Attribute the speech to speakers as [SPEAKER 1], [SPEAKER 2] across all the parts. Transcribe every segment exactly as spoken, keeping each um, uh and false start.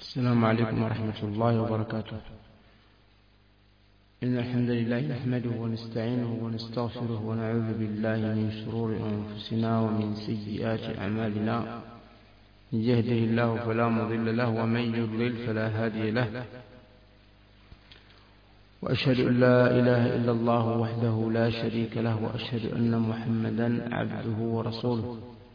[SPEAKER 1] السلام عليكم ورحمة الله وبركاته. إن الحمد لله نحمده ونستعينه ونستغفره ونعوذ بالله من شرور أنفسنا ومن سيئات أعمالنا. من يهده الله فلا مضل له ومن يضلل فلا هادي له، وأشهد أن لا إله إلا الله وحده لا شريك له، وأشهد أن محمدا عبده ورسوله.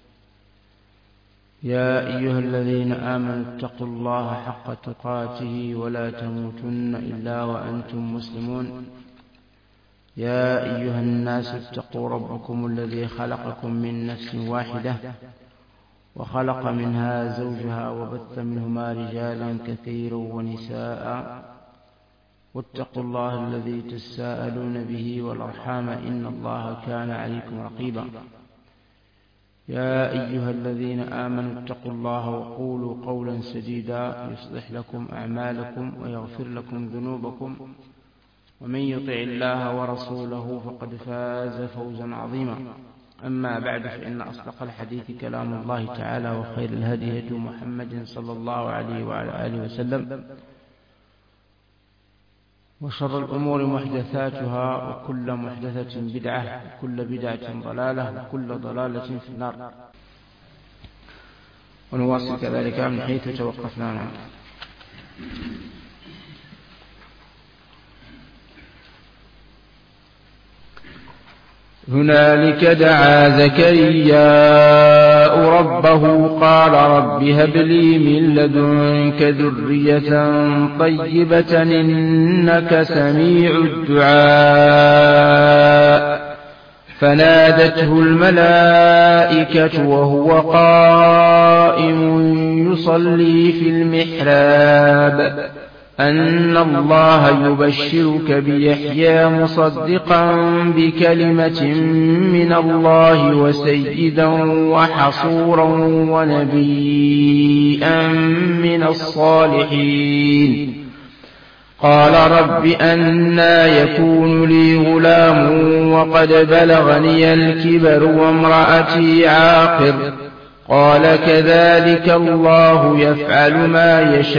[SPEAKER 1] يا أيها الذين آمنوا اتقوا الله حق تقاته ولا تموتن إلا وأنتم مسلمون. يا أيها الناس اتقوا ربكم الذي خلقكم من نفس واحدة وخلق منها زوجها وبث منهما رجالا كثيرا ونساء، واتقوا الله الذي تساءلون به والأرحام إن الله كان عليكم رقيبا. يا أيها الذين آمنوا اتقوا الله وقولوا قولا سديدا يصلح لكم أعمالكم ويغفر لكم ذنوبكم، ومن يطع الله ورسوله فقد فاز فوزا عظيما. أما بعد، فإن أصدق الحديث كلام الله تعالى، وخير الهدي هدي محمد صلى الله عليه وعلى آله وسلم، وشر الأمور محدثاتها، وكل محدثة بدعة، وكل بدعة ضلالة، وكل ضلالة في النار. ونواصل كذلك من حيث توقفنا. هنالك دعا زكرياء ربه قال رب هب لي من لدنك ذرية طيبة إنك سميع الدعاء. فنادته الملائكة وهو قائم يصلي في المحراب أن الله يبشرك بيحيى مصدقا بكلمة من الله وسيدا وحصورا ونبيا من الصالحين. قال رب أنى يكون لي غلام وقد بلغني الكبر وامرأتي عاقر. قال كذلك الله يفعل ما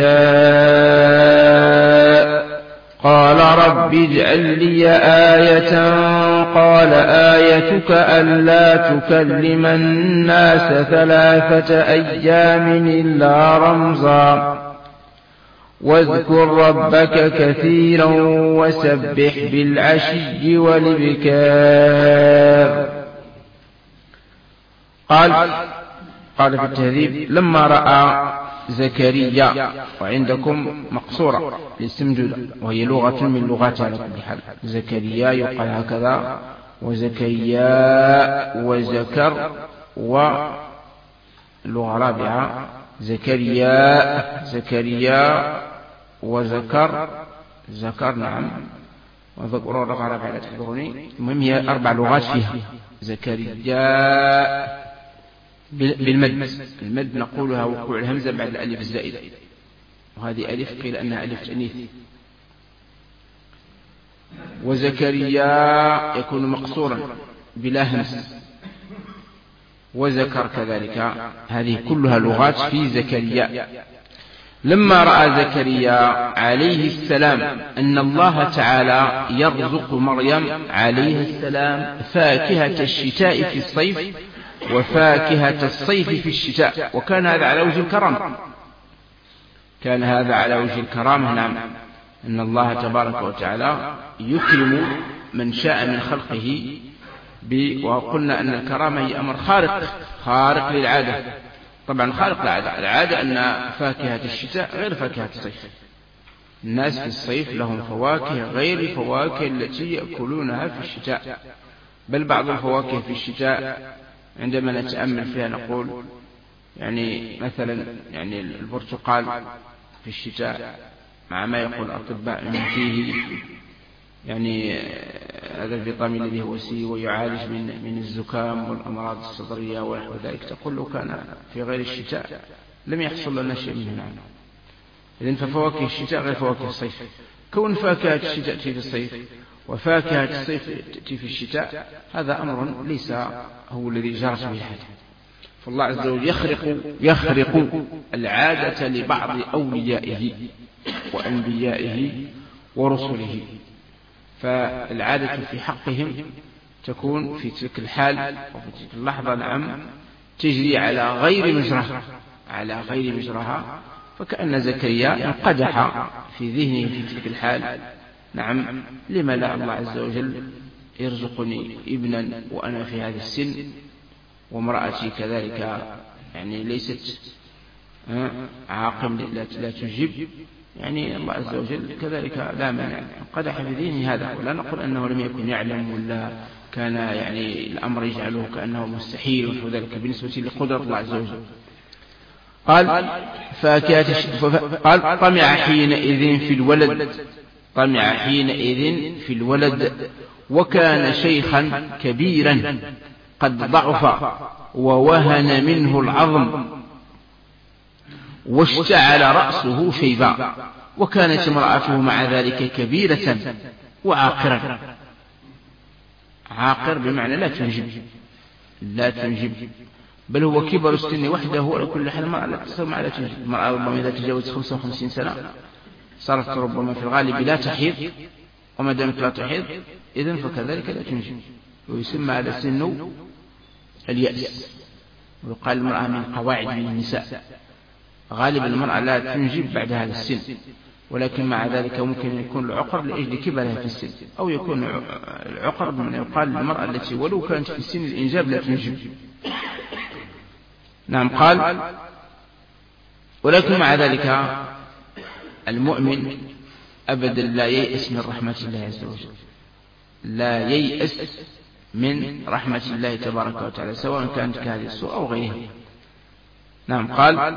[SPEAKER 1] يشاء. قال رب اجعل لي آية. قال آيتك ألا تكلم الناس ثلاثة أيام إلا رمزا. واذكر ربك كثيرا وسبح بالعشي والإبكار. قال قال في التهذيب لما رأى زكريا، وعندكم مقصورة للسمجودة وهي لغة من لغات على كل حال. زكريا يقال هكذا، وزكريا وزكر، ولغة رابعة زكريا زكريا وزكر زكر. نعم، وذكروا لغة رابعة لا تحضرني. المهم هي أربع لغات فيها. زكريا بالمد، المد نقولها وقوع الهمزة بعد الألف الزائدة، وهذه ألف قيل أنها ألف تأنيث. وزكريا يكون مقصورا بلا همز، وزكر كذلك. هذه كلها لغات في زكريا. لما رأى زكريا عليه السلام أن الله تعالى يرزق مريم عليه السلام فاكهة الشتاء في الصيف وفاكهة الصيف في الشتاء، وكان هذا على وجه الكرامة. كان هذا على وجه الكرامة. نعم، أن الله تبارك وتعالى يكرم من شاء من خلقه. وقلنا أن الكرامة هي أمر خارق خارق للعادة. طبعا خارق للعادة، العادة أن فاكهة الشتاء غير فاكهة الصيف. الناس في الصيف لهم فواكه غير فواكه التي يأكلونها في الشتاء. بل بعض الفواكه في الشتاء عندما نتأمل فيها نقول يعني مثلا يعني البرتقال في الشتاء، مع ما يقول الأطباء أنه فيه يعني هذا الفيتامين الذي هو سي ويعالج من من الزكام والأمراض الصدرية ونحو ذلك، تقول لو كان في غير الشتاء لم يحصل لنا شيء منه. نعم، إذن ففواكه الشتاء غير فواكه الصيف. كون فاكهة الشتاء تأتي في الصيف وفاكهة الصيف تأتي في الشتاء، هذا أمر ليس هو الذي جرت به الحياة. فالله عز وجل يخرق, يخرق العادة لبعض أوليائه وأنبيائه ورسله، فالعادة في حقهم تكون في تلك الحال وفي تلك اللحظة نعم تجري على غير مجراها على غير مجراها فكأن زكريا انقدح في ذهنه في تلك الحال نعم لما لا الله عز وجل يرزقني ابنا وأنا في هذا السن وامرأتي كذلك يعني ليست عاقم لا تجيب، يعني الله عز وجل كذلك لا مانع انقدح في ذهنه هذا. ولا نقول أنه لم يكن يعلم ولا كان يعني الأمر يجعله كأنه مستحيل ونحو ذلك بالنسبة لقدرة الله عز وجل. قال قال طمع حينئذ في الولد طمع حينئذ في الولد وكان شيخا كبيرا قد ضعف ووهن منه العظم واشتعل رأسه شيبا وكانت امرأته مع ذلك كبيرة وعاقرا. عاقر بمعنى لا تنجب لا تنجب بل هو كبر السن وحده على كل حال. المرأة لا تستطيع لا تنجب، المرأة ربما إذا تجاوزت خمسة وخمسين سنة صارت ربما في الغالب لا تحيض، وما دامت لا تحيض إذن فكذلك لا تنجب، ويسمى هذا السن اليأس. ويقال المرأة من قواعد من النساء، غالب المرأة لا تنجب بعد هذا السن، ولكن مع ذلك ممكن يكون العقر لأجل كبرها في السن، أو يكون العقر من يقال للمرأة التي ولو كانت في سن الإنجاب لا تنجب. نعم. قال ولكن مع ذلك المؤمن أبدا لا ييأس من رحمة الله عز وجل، لا ييأس من رحمة الله تبارك وتعالى سواء كانت كهذه السوء أو غيرها. نعم. قال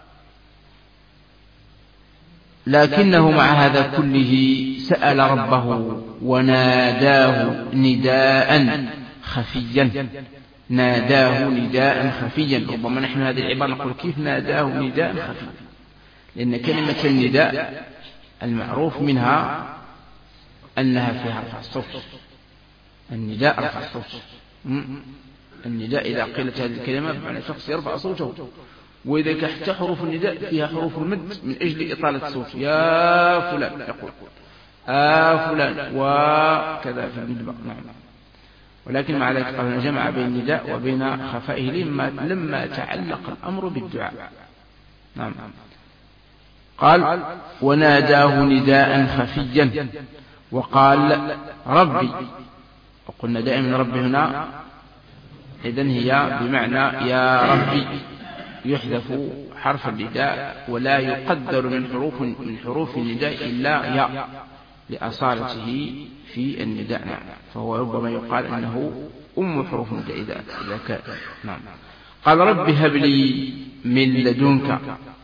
[SPEAKER 1] لكنه مع هذا كله سأل ربه وناداه نداء خفيا ناداه نداء خفيا. ربما نحن هذه العبارة نقول كيف ناداه نداء خفيا، لأن كلمة النداء المعروف منها أنها فيها رفع الصوت. النداء رفع الصوت. النداء إذا قيلت هذه الكلمة بمعنى شخص يرفع صوته، وإذا كانت حروف النداء فيها حروف المد من أجل إطالة الصوت، يا فلان يقول آ فلان وكذا في المدبر. نعم. ولكن مع ذلك قال جمع بين النداء وبين خفائه لما, لما تعلق الأمر بالدعاء. نعم. قال وناداه نداء خفيا وقال ربي. وقلنا دائما ربي هنا إذن هي بمعنى يا ربي، يحذف حرف النداء ولا يقدر من حروف من حروف النداء إلا يا لأصالته في النداء. نعم. فهو ربما يقال أنه أم حروف النداء إذا كان. نعم. قال ربي هب لي من لدنك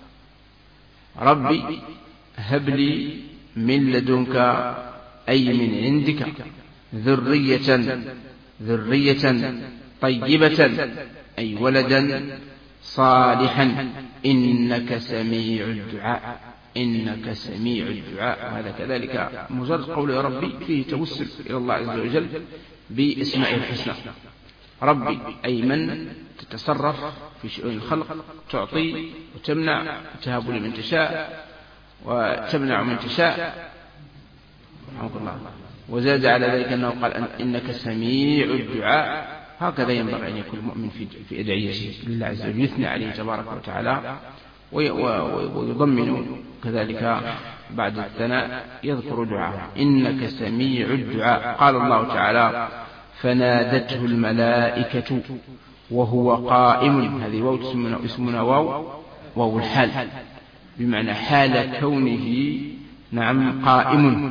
[SPEAKER 1] ربي هب لي من لدنك أي من عندك ذرية ذرية طيبة أي ولدا صالحا إنك سميع الدعاء إنك سميع الدعاء. وهذا كذلك مجرد قول يا ربي فيه توسل إلى الله عز وجل باسمائه الحسنى. ربي أي من تتصرف في شؤون الخلق، تعطي وتمنع، تهب لمن تشاء وتمنع من تشاء. الله. وزاد على ذلك أنه قال إنك سميع الدعاء. هكذا ينبغي أن يكون المؤمن في أدعيته لله عز وجل، يثني عليه تبارك وتعالى ويضمن كذلك بعد الثناء يذكر دعاءه إنك سميع الدعاء. قال الله تعالى فنادته الملائكة وهو قائم. هذه واو اسمنا واو واو الحال بمعنى حال كونه نعم قائم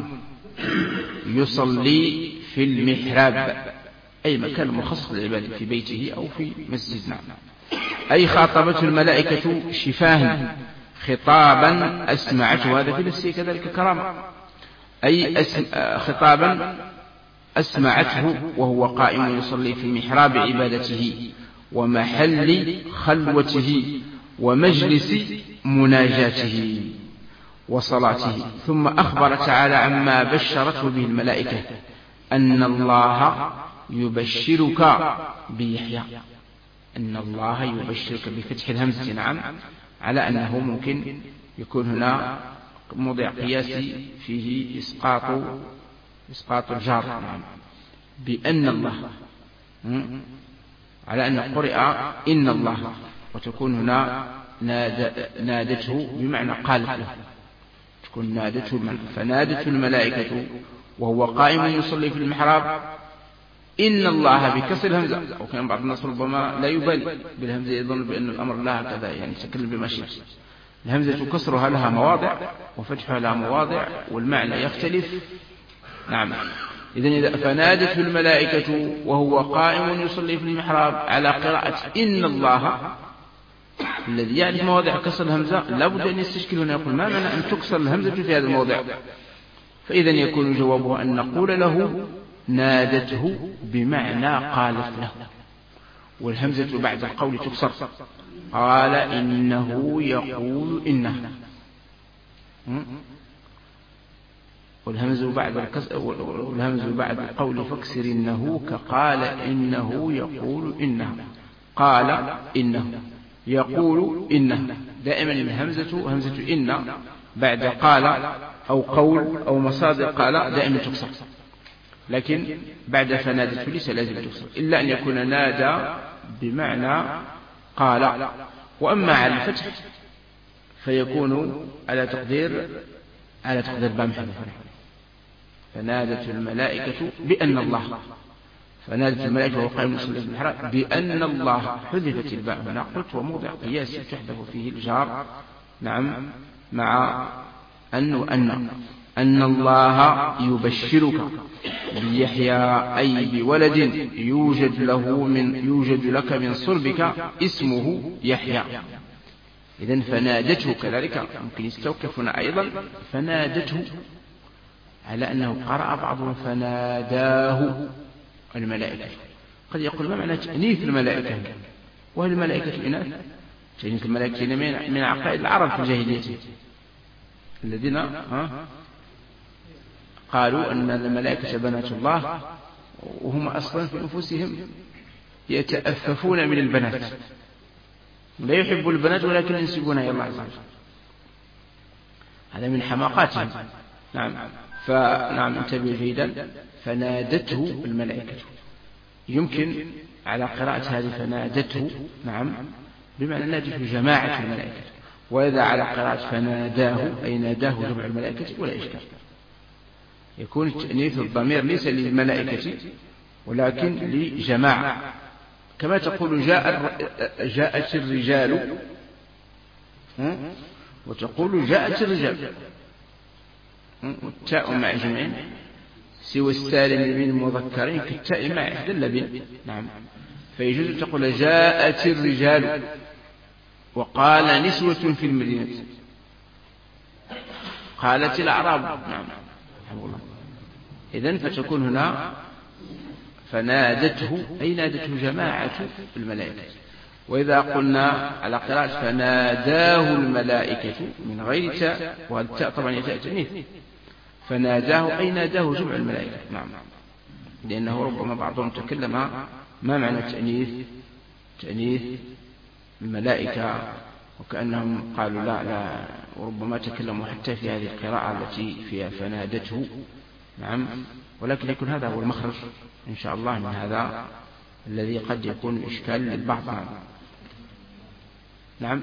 [SPEAKER 1] يصلي في المحراب أي مكان مخصص للعبادة في بيته أو في مسجد. نعم. أي خاطبته الملائكة شفاه خطابا أسمعته. هذا في نفسه كذلك كرامة. أي خطابا أسمعته وهو قائم يصلي في محراب عبادته ومحل خلوته ومجلس مناجاته وصلاته. ثم أخبر تعالى عما بشرته به الملائكة أن الله يبشرك بيحيى أن الله يبشرك بفتح الهمزة، نعم، على أنه ممكن يكون هنا موضع قياسي فيه إسقاط إسقاط الجار، نعم، بأن الله، على أن قرئ إن الله، وتكون هنا نادته بمعنى قالت له، تكون نادته فنادته الملائكة وهو قائم يصلي في المحراب إن الله بكسر الهمزة. وكان بعض الناس ربما لا يبالي بالهمزة، يظن بأن الأمر لها كذا، يعني تكلم بمشيئة. الهمزة كسرها لها مواضع وفتحها لها مواضع والمعنى يختلف، نعم. إذن فنادته الملائكة وهو قائم يصلي في المحراب على قراءة إن الله. الذي يعرف مواضع كسر الهمزة لابد أن يستشكل هنا، يقول ما معنى أن تكسر الهمزة في هذا الموضع؟ فإذا يكون جوابه أن نقول له نادته بمعنى قالت له، والهمزة بعد القول تكسر. قال إنه يقول إنه، والهمز بعد الكس... والهمز بعد القول فاكسر إنه كقال إنه يقول إنه، قال إنه يقول إنه. دائما الهمزة همزة إن بعد قال أو قول أو مصادر قال دائما تكسر، لكن بعد فنادته ليس لازم تكسر إلا أن يكون نادى بمعنى قال. وأما على الفتح فيكون على تقدير على تقدير بام حذف، فنادت الملائكة بأن الله، فنادت الملائكة وهو قائم يصلي في المحراب بأن الله، حذفت الباء هنا. قلت وموضع قياسي تحذف فيه الجار، نعم، مع أن وأن أن الله يبشرك بيحيى أي بولد يوجد له من يوجد لك من صلبك اسمه يحيى. إذن فنادته كذلك ممكن يستوقف هنا أيضا، فنادته على أنه قرأ بعضهم فناداه الملائكة. قد يقول ما معنى تأنيث الملائكة؟ وهل الملائكة إناث؟ تأنيث الملائكة من عقائد العرب في الجاهلية الذين قالوا أن الملائكة بنات الله، وهم أصلا في أنفسهم يتأففون من البنات، لا يحب البنات ولكن ينسبونها إلى الله عز وجل. هذا من حماقاتهم، نعم. فنعم انتبه جيدا. فنادته الملائكة يمكن على قراءة هذه فنادته، نعم، بمعنى نادته جماعة الملائكة، وإذا على قراءة فناداه أي ناداه جمع الملائكة ولا إشكال. يكون تأنيث الضمير ليس للملائكة ولكن لجماعة، كما تقول جاء جاءت الرجال وتقول جاءت الرجال، والتاء مع جمعين سوى السالم من المذكرين كالتاء مع إحدى اللبن، نعم. فيجوز تقول جاءت الرجال وقال نسوة في المدينة، قالت الأعراب، نعم. إذن فتكون هنا فنادته أي نادته جماعة الملائكة. وإذا قلنا على قراءة فناداه الملائكة من غير تاء، والتاء طبعا يتاء تأنيث، فناداه أي ناداه جمع الملائكة، نعم، لأنه ربما بعضهم تكلم ما معنى تأنيث تأنيث الملائكة، وكأنهم قالوا لا لا، وربما تكلموا حتى في هذه القراءة التي فيها فنادته، نعم. ولكن يكون هذا هو المخرج إن شاء الله من هذا الذي قد يكون إشكال للبعض، نعم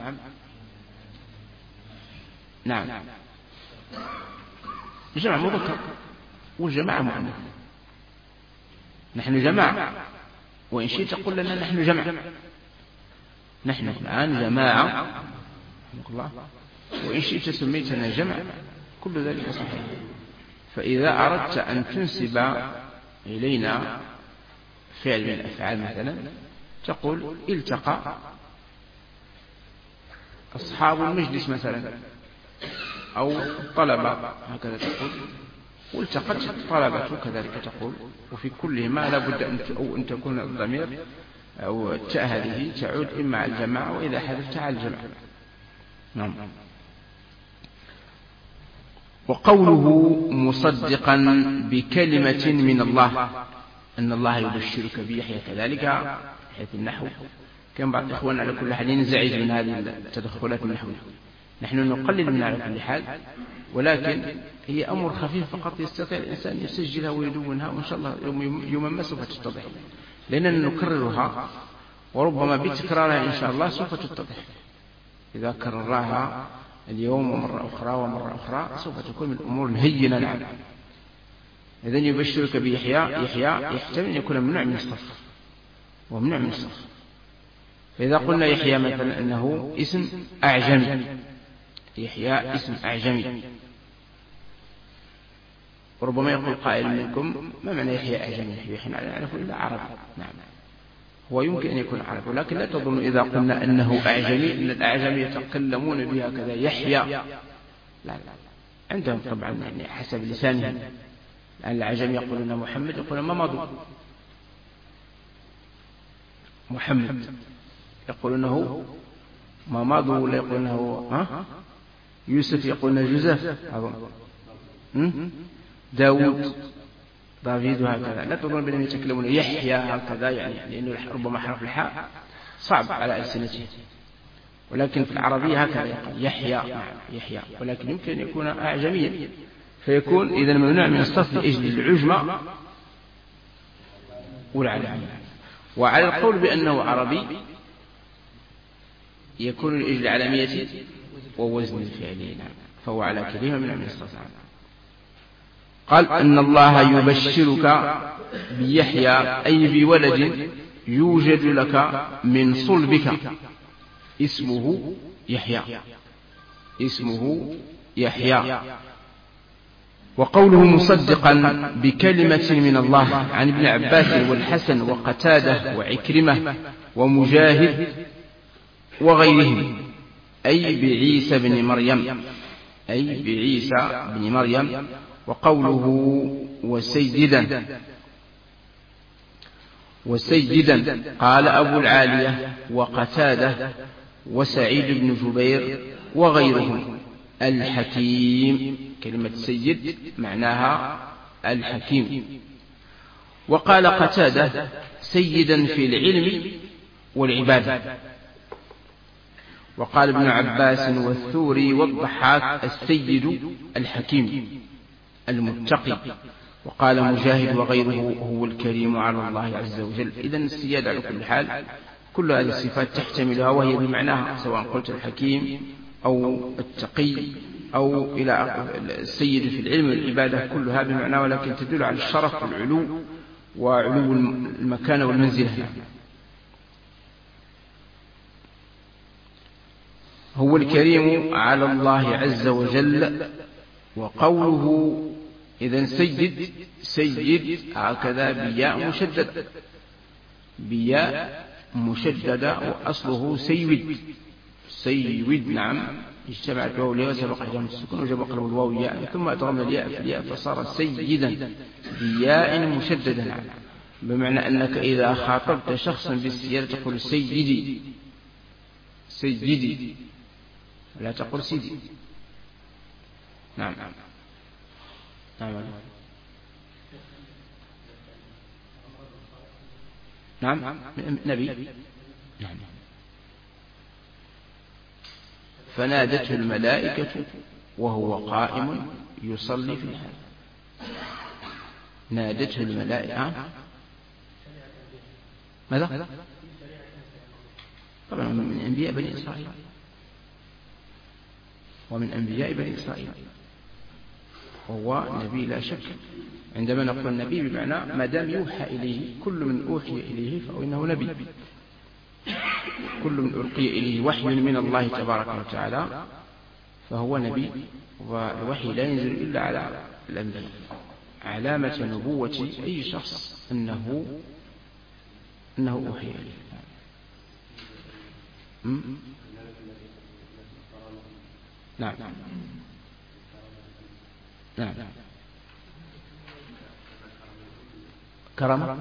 [SPEAKER 1] نعم. جمع مذكر والجماعة مؤنث، نحن جماعة، وإن شئت تقول لنا نحن جمع، نحن الآن جماعة، وإن شئت سميتنا جمع، كل ذلك صحيح. فإذا أردت أن تنسب إلينا فعل من الأفعال مثلا تقول التقى أصحاب المجلس مثلا، أو الطلبة هكذا تقول، والتقت الطلبة كذلك تقول. وفي كلهما لا بد أن تكون الضمير أو التاء هذه تعود إما على الجماعة وإذا حذفت على الجمع، نعم. وقوله مصدقا بكلمة من الله، أن الله يبشرك بيحيى كذلك حيث النحو كان بعض إخواننا على كل حال ينزعج من هذه التدخلات النحوية. نحن نقلل منها على كل حال، ولكن هي أمر خفيف فقط يستطيع الإنسان يسجلها ويدونها، وإن شاء الله يوما ما سوف تتضح، لأننا نكررها وربما بتكرارها إن شاء الله سوف تتضح. إذا كررها اليوم ومرة أخرى ومرة أخرى سوف تكون من الأمور الهينة. نعم. إذن يبشرك بيحيى، يحيى يحتمل أن يكون ممنوع من الصرف وممنوع من الصرف. فإذا قلنا يحيى مثلا أنه اسم أعجمي، يحيى اسم أعجمي، وربما يقول قائل منكم ما معنى يحيى أعجمي؟ يحيى لا نعرف إلا عربي. نعم، هو يمكن أن يكون عربي، ولكن لا تظن إذا قلنا أنه أعجمي أن الأعجم يتكلمون بها كذا يحيى، لا لا، عندهم طبعا يعني حسب لسانهم. لأن الأعجم يقولون محمد، يقولون ما مضوا محمد، يقولونه ما مضوا، ولا يقولونه ها يوسف، يقولون جوزيف أظن، داود، دافيد، وهكذا. لا تظن بأنهم يتكلمون يحيى هكذا، يعني لأنه ربما حرف الحاء صعب على ألسنته، ولكن في العربية هكذا يقال يحيى، يحيى، ولكن يمكن أن يكون أعجميا، فيكون إذا ممنوع من الصرف لأجل العجمة والعلامية. وعلى القول بأنه عربي يكون لأجل العلامية ووزن الفعل، فهو على كلمة من من الصرف. قال أن الله يبشرك بيحيى أي بولد يوجد لك من صلبك اسمه يحيى، اسمه يحيى. وقوله مصدقا بكلمة من الله عن ابن عباس والحسن وقتادة وعكرمة ومجاهد وغيرهم، أي بعيسى بن مريم، أي بعيسى بن مريم. وقوله وسيدا، وسيدا قال أبو العالية وقتادة وسعيد بن جبير وغيرهم الحكيم. كلمة سيد معناها الحكيم. وقال قتادة سيدا في العلم والعبادة. وقال ابن عباس والثوري والضحاك السيد الحكيم المتقي. وقال مجاهد وغيره هو الكريم على الله عز وجل. إذن السيادة على كل حال كل هذه الصفات تحتملها وهي بمعناها، سواء قلت الحكيم أو التقي أو إلى السيد في العلم والعبادة، كلها بمعنى، ولكن تدل على الشرف والعلو وعلو المكانة والمنزلة. هو الكريم على الله عز وجل. وقوله إذن سيد، سيد هكذا بياء مشددة، بياء مشددة، وأصله سيود، سيود. نعم، اجتمعت الواو والياء وسبق إحداهما السكون وجب قلب الواو ياء، ثم أدغمنا الياء في الياء فصار سيدا بياء مشددة. نعم، بمعنى أنك إذا خاطبت شخصا بالسيادة تقول سيدي، سيدي، لا تقول سيدي. نعم نعم نعم نبي. نعم. فنادته الملائكة وهو قائم يصلي في الحال. نادته الملائكة. ماذا؟ طبعا من أنبياء بني إسرائيل، ومن أنبياء بني إسرائيل، وهو نبي لا شك. عندما نقول نبي بمعنى ما دام يوحى إليه، كل من أوحي إليه فإنه نبي، كل من ألقي إليه وحي من الله تبارك وتعالى فهو نبي. والوحي لا ينزل إلا على الأنبياء. علامة نبوة أي شخص أنه أنه أوحي إليه. نعم نعم. كرامة،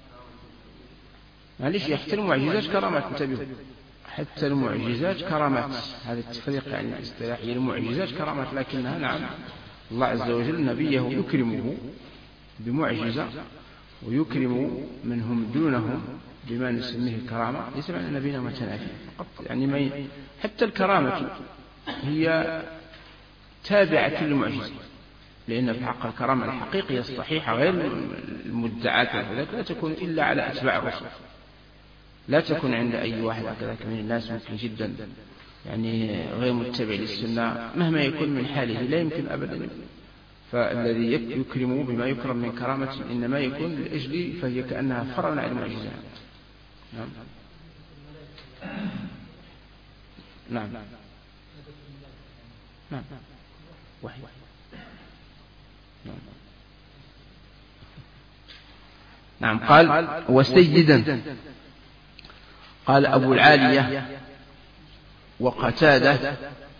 [SPEAKER 1] معلش، حتى المعجزات كرامات، انتبهوا، حتى المعجزات كرامات. هذا التفريق يعني الاصطلاحي، المعجزات كرامات، لكنها نعم الله عز وجل نبيه يكرمه بمعجزة ويكرم من هم دونهم بما نسميه الكرامة ليس معنى أن بينهما تنافي فقط، يعني ما ي... حتى الكرامة هي تابعة للمعجزة، لأن في حق الكرامة الحقيقية الصحيحة غير المدعاة وذلك لا تكون إلا على أتباع الرسل، لا تكون عند أي واحد كذلك من الناس ممكن جدا يعني غير متبع للسنة مهما يكون من حاله لا يمكن أبدا. فالذي يكرم بما يكرم من كرامة إنما يكون لأجل فهي كأنها فرع عن المعجزة. نعم نعم نعم وحي نعم. قال وسيدا. قال أبو العالية وقتادة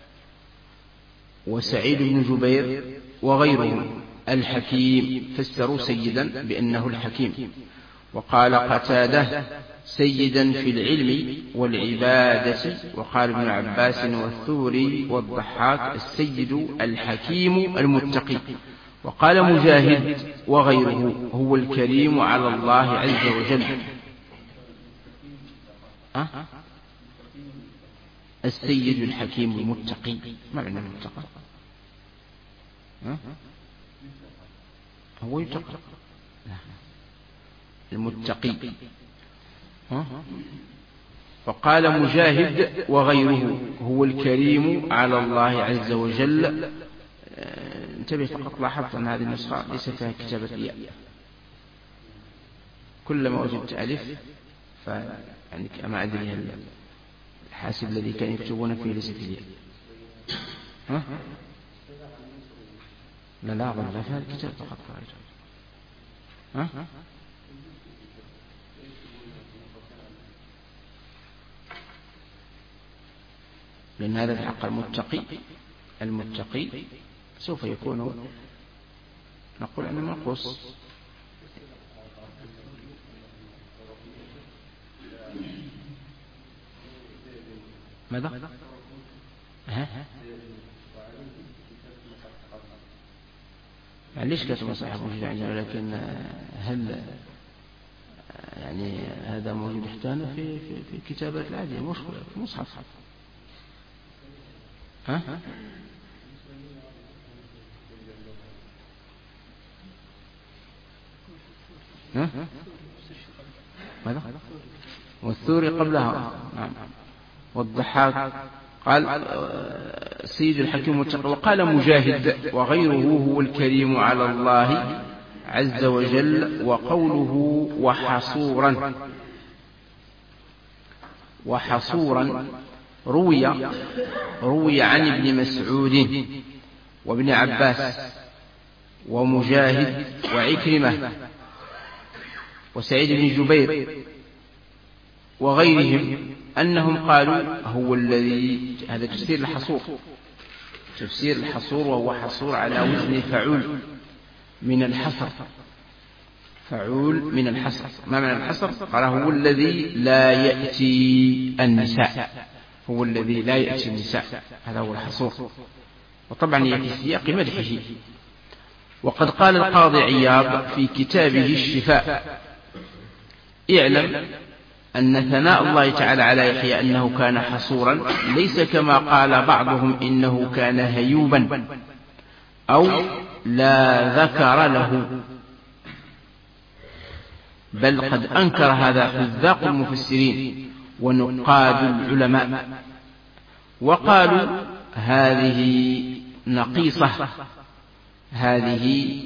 [SPEAKER 1] وسعيد بن جبير وغيرهم الحكيم فسروا سيدا بأنه الحكيم. وقال قتادة سيدا في العلم والعبادة. وقال ابن عباس والثوري والضحاك السيد الحكيم المتقي. وقال مجاهد وغيره هو الكريم على الله عز وجل. أه؟ السيد الحكيم المتقي ما معنى المتقى؟ أه؟ هو يتقى المتقي. أه؟ فقال مجاهد وغيره هو الكريم على الله عز وجل. انتبه فقط لاحظت أن هذه النسخة ليس فيها كتابة الياء، كلما وجدت ألف فيعني كما أدري الحاسب الذي كان يكتبون فيه ليست الياء. ها؟ لا لا أظن لا فيها الكتاب فقط ها؟ لأن هذا في حق المتقي. المتقي سوف يكون نقول أنه منقوص. ماذا؟ ها؟ معليش كاتب صحيح موجود عندنا، لكن هل يعني هذا موجود احتانا في في في الكتابات العادية مش في مصحف؟ ها؟ ها؟ ماذا؟ والثوري قبلها. نعم. والضحاك قال سيد الحكيم المتقي. وقال مجاهد وغيره هو الكريم على الله عز وجل. وقوله وحصورا وحصورا روي روي عن ابن مسعود وابن عباس ومجاهد وعكرمة وسعيد بن جبير وغيرهم أنهم قالوا هو الذي، هذا تفسير الحصور، تفسير الحصور وهو حصور على وزن فعول من الحصر. فعول من الحصر. ما معنى الحصر؟ قال هو الذي لا يأتي النساء، هو الذي لا يأتي النساء، هذا هو الحصور. وطبعا هي في سياق مدحه. وقد قال القاضي عياض في كتابه الشفاء اعلم أن ثناء الله تعالى على يحيى أنه كان حصورا ليس كما قال بعضهم إنه كان هيوبا أو لا ذكر له، بل قد أنكر هذا حذاق المفسرين ونقاد العلماء، وقالوا هذه نقيصة، هذه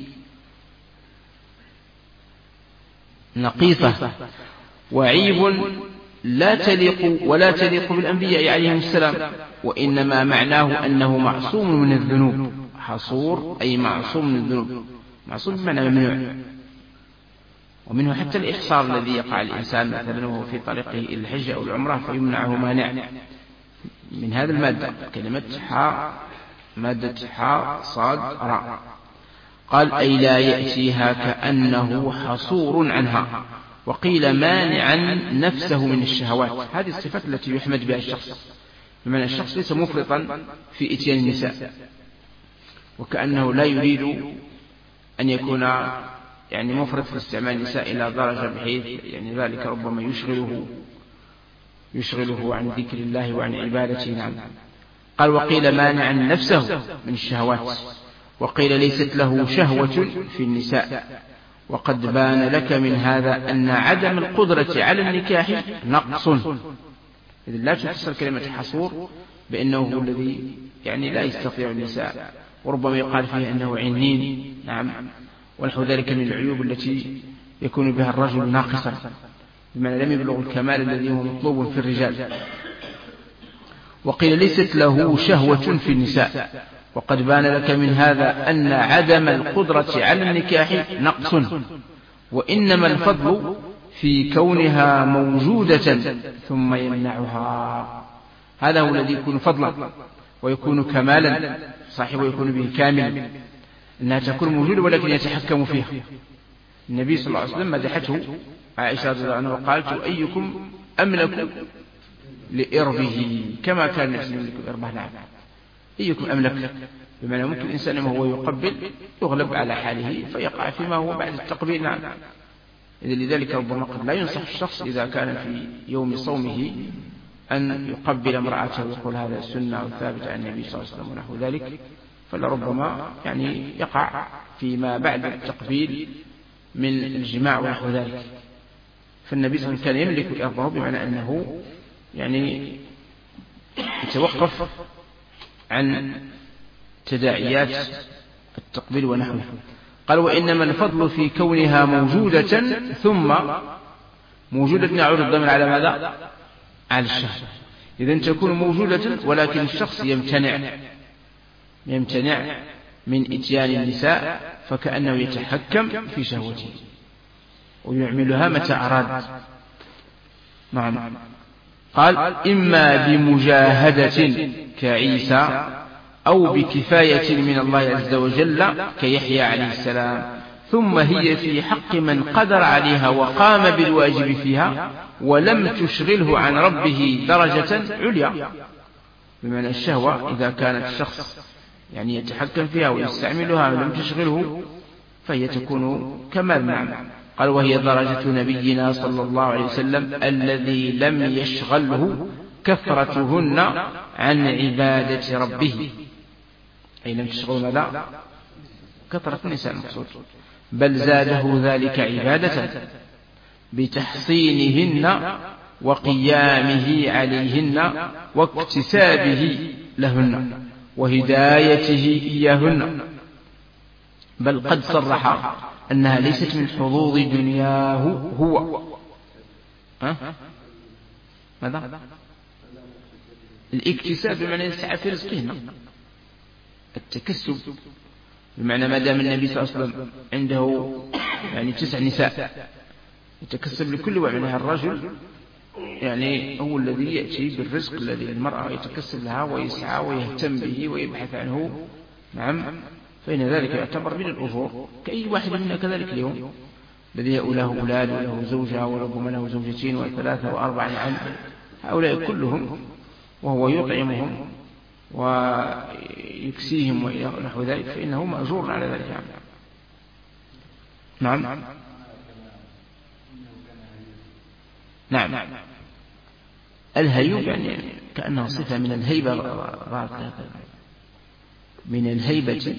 [SPEAKER 1] نقيصة وعيب لا تليق ولا تليق بالأنبياء عليهم السلام، وإنما معناه أنه معصوم من الذنوب. حصور أي معصوم من الذنوب، معصوم بمعنى ممنوع. ومنه حتى الإحصار الذي يقع الإنسان مثلا وهو في طريقه إلى الحج أو العمرة فيمنعه مانع من هذا المادة، كلمة حاء مادة حاء صاد راء. قال أي لا يأتيها كأنه حصور عنها. وقيل مانعا نفسه من الشهوات. هذه الصفات التي يحمد بها الشخص، بمعنى الشخص ليس مفرطا في إتيان النساء، وكأنه لا يريد أن يكون يعني مفرط في استعمال النساء إلى درجة بحيث يعني ذلك ربما يشغله يشغله عن ذكر الله وعن عبادته. نعم. قال وقيل مانعا نفسه من الشهوات، وقيل ليست له شهوة في النساء، وقد بان لك من هذا أن عدم القدرة على النكاح نقص. إذن لا تفسر كلمة حصور بأنه هو الذي يعني لا يستطيع النساء، وربما يقال فيه أنه عنين. نعم. ونحو ذلك من العيوب التي يكون بها الرجل ناقصا، بمعنى لم يبلغ الكمال الذي هو مطلوب في الرجال. وقيل ليست له شهوة في النساء، وقد بان لك من هذا أن عدم القدرة على النكاح نقص، وإنما الفضل في كونها موجودة ثم يمنعها. هذا هو الذي يكون فضلا ويكون كمالا صاحبه يكون به كامل، أنها تكون موجودة ولكن يتحكم فيها. النبي صلى الله عليه وسلم مدحته عائشة رضي الله عنها وقالت أيكم أملك لإربه، كما كان النبي يملك إربه. نعم. أيكم أملك، بمعنى ممكن الإنسان وهو يقبل يغلب على حاله فيقع فيما هو بعد التقبيل. نعم. إذا لذلك ربما قد لا ينصح الشخص إذا كان في يوم صومه أن يقبل امرأته ويقول هذا السنة والثابت عن النبي صلى الله عليه وسلم ونحو ذلك، فلربما يعني يقع فيما بعد التقبيل من الجماع ونحو ذلك. فالنبي صلى الله عليه وسلم كان يملك إرضه، بمعنى أنه يعني يتوقف عن تداعيات التقبيل ونحوه. قال وإنما الفضل في كونها موجودة ثم موجودة، نعود الضمير على ماذا؟ على الشهوة. إذن تكون موجودة ولكن الشخص يمتنع يمتنع من إتيان النساء، فكأنه يتحكم في شهوته ويعملها متى أراد. نعم. قال إما بمجاهدة كعيسى أو بكفاية من الله عز وجل كيحيى عليه السلام، ثم هي في حق من قدر عليها وقام بالواجب فيها ولم تشغله عن ربه درجة عليا. بمعنى الشهوة إذا كانت الشخص يعني يتحكم فيها ويستعملها ولم تشغله فهي تكون كمال. نعم. قال وهي درجة نبينا صلى الله عليه وسلم الذي لم يشغله كثرتهن عن عبادة ربه، أي لم تشغل ماذا؟ كثرة النساء المقصود، بل زاده ذلك عبادة بتحصينهن وقيامه عليهن واكتسابه لهن وهدايته إياهن، بل قد صرح أنها ليست من حظوظ دنياه هو. ها؟ ماذا؟ الاكتساب بمعنى يسعى في رزقهن، التكسب بمعنى ما دام النبي صلى الله عليه وسلم عنده يعني تسع نساء يتكسب لكل واحد منها. الرجل يعني هو الذي يأتي بالرزق الذي المرأة يتكسب لها ويسعى ويهتم به ويبحث عنه. نعم. فإن ذلك يعتبر من الأجور كأي واحد منا كذلك اليوم الذي له أولاد وله زوجة وربما له زوجتين وثلاثة وأربعة. نعم. هؤلاء كلهم وهو يطعمهم ويكسيهم ونحو ذلك فإنه مأجور على ذلك. نعم. نعم. نعم. الهيوب يعني كأنه صفة من الهيبة، من الهيبة.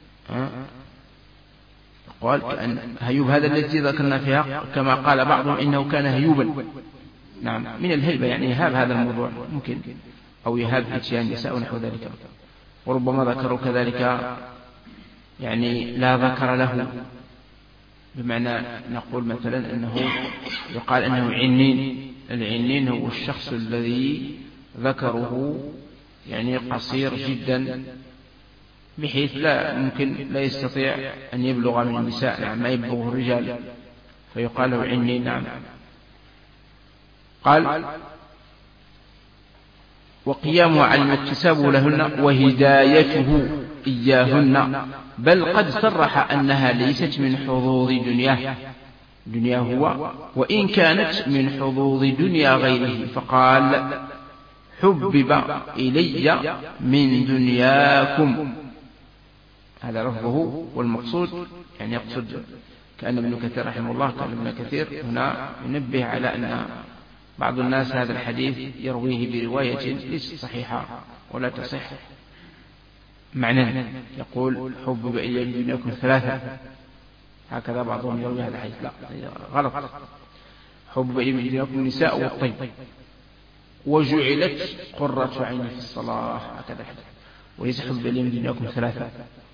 [SPEAKER 1] قال كأن هيوب هذا الذي ذكرنا فيها كما قال بعضهم إنه كان هيوبا. نعم. من الهيبة يعني يهاب هذا الموضوع ممكن، أو يهاب إتيان النساء ونحو ذلك. وربما ذكروا كذلك يعني لا ذكر له، بمعنى نقول مثلا أنه يقال أنه عنين. العنين هو الشخص الذي ذكره يعني قصير جدا بحيث لا ممكن لا يستطيع أن يبلغ من النساء. نعم. ما يبلغه الرجال فيقال له عنين. نعم. قال وقيامه على الاكتساب لهن وهدايته إياهن، بل قد صرح أنها ليست من حظوظ دنياه دنياه هو، وإن كانت من حظوظ دنيا غيره، فقال حبب إلي من دنياكم. هذا لفظه، والمقصود يعني يقصد كأن ابن كثير رحمه الله قال ابن كثير هنا ينبه على أن بعض الناس هذا الحديث يرويه برواية ليست صحيحة ولا تصح معنى، يقول حبب إلي من دنياكم ثلاثة، هكذا بعضهم يروي هذا الحديث، لا غلط. حبب إلي من دنياكم النساء والطيب وجعلت قرة عيني في الصلاة، هكذا الحديث، وليس حبب إلي من دنياكم ثلاثة،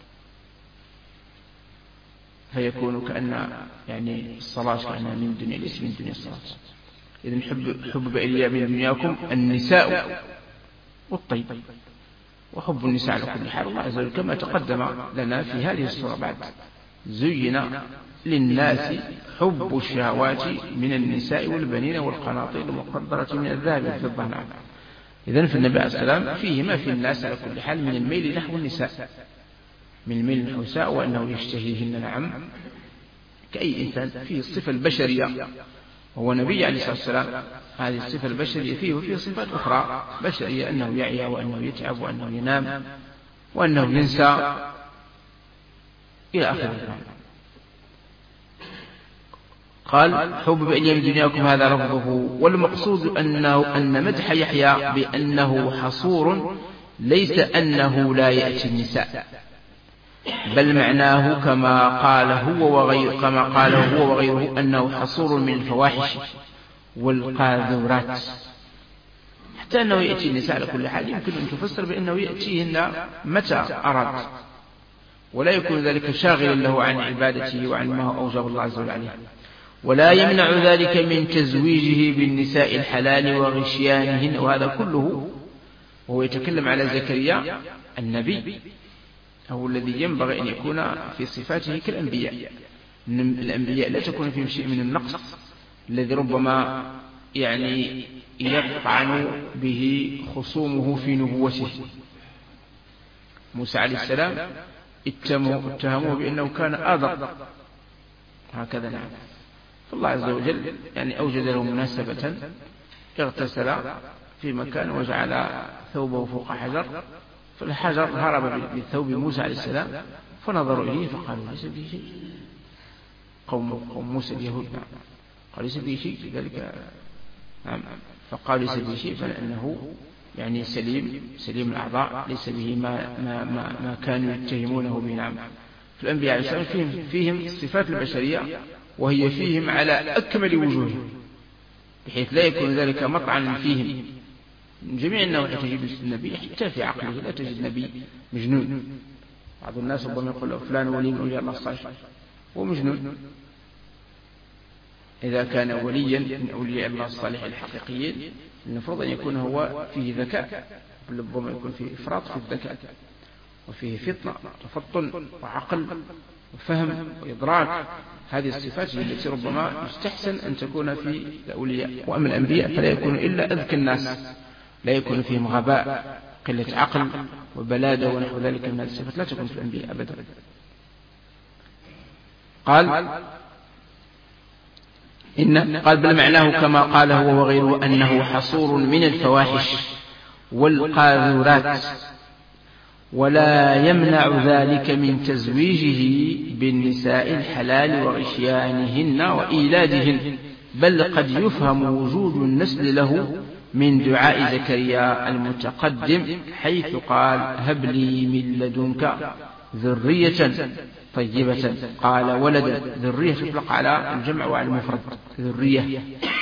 [SPEAKER 1] فيكون كأن يعني الصلاة كأنها من الدنيا ليس من دنيا الصلاة. إذن حب حبب إلي من دنياكم النساء والطيب، وحب النساء على كل حال. الله عز وجل كما تقدم لنا في هذه السورة بعد زين للناس حب الشهوات من النساء والبنين والقناطير المقنطرة من الذهب والفضة. نعم. إذن في النبي عليه السلام فيه ما في الناس على كل حال من الميل نحو النساء، من الميل نحو النساء، وأنه يشتهيهن. نعم، كأي إنسان فيه الصفة البشرية، هو نبي عليه الصلاة والسلام، هذه الصفة البشرية فيه، وفيه صفات أخرى بشرية، أنه يعيا وأنه يتعب وأنه ينام وأنه ينسى إلى آخره. قال حبب إلي من دنياكم، هذا لفظه، والمقصود أنه أن مدح يحيى بأنه حصور ليس أنه لا يأتي النساء، بل معناه كما قال هو وغير كما قال هو وغيره أنه حصور من الفواحش والقاذورات، حتى أنه يأتي النساء على كل حال يمكن أن تفسر بأنه يأتيهن متى أراد، ولا يكون ذلك شاغلا له عن عبادته وعن ما أوجب الله عز وجل عليه، ولا يمنع ذلك من تزويجه بالنساء الحلال وغشيانهن. وهذا كله وهو يتكلم على زكريا النبي، هو الذي ينبغي أن يكون في صفاته كالأنبياء. الأنبياء لا تكون فيهم شيء من النقص الذي ربما يعني يطعن به خصومه في نبوته. موسى عليه السلام اتهموه بأنه كان آذر، هكذا. نعم. فالله عز وجل يعني أوجد له مناسبة، اغتسل في مكان وجعل ثوبه فوق حجر، فالحجر هرب بثوب موسى عليه السلام، فنظروا إليه فقالوا ليس به شيء. قوم, قوم موسى اليهود نعم قال ليس به شيء، لذلك نعم فقال ليس به شيء، فلأنه يعني سليم سليم الأعضاء، ليس به ما, ما, ما, ما كانوا يتهمونه به. نعم. فالأنبياء عليه السلام فيهم, فيهم الصفات البشرية، وهي فيهم على أكمل وجوههم، بحيث لا يكون ذلك مطعنا فيهم. من جميع النواحي تجد النبي حتى في عقله، لا تجد نبي مجنون. بعض الناس ربما يقول فلان ولي من أولياء الله الصالح ومجنون. إذا كان وليا من أولياء الله الصالح الحقيقيين المفروض أن يكون هو فيه ذكاء، ربما يكون فيه إفراط في الذكاء، وفيه فطنة وتفطن وعقل وفهم وإدراك. هذه الصفات هي التي ربما يستحسن أن تكون في الأولياء. وأما الأنبياء فلا يكون إلا أذكى الناس، لا يكون فيهم غباء، قلة عقل وبلادة ونحو ذلك من هذه الصفات، لا تكون في الأنبياء أبدا. قال إن قال بل معناه كما قال هو وغيره أنه حصور من الفواحش والقاذورات، ولا يمنع ذلك من تزويجه بالنساء الحلال وغشيانهن وإيلادهن، بل قد يفهم وجود النسل له من دعاء زكريا المتقدم، حيث قال هب لي من لدنك ذرية طيبة، قال ولد. ذرية تطلق على الجمع وعلى المفرد، ذرية،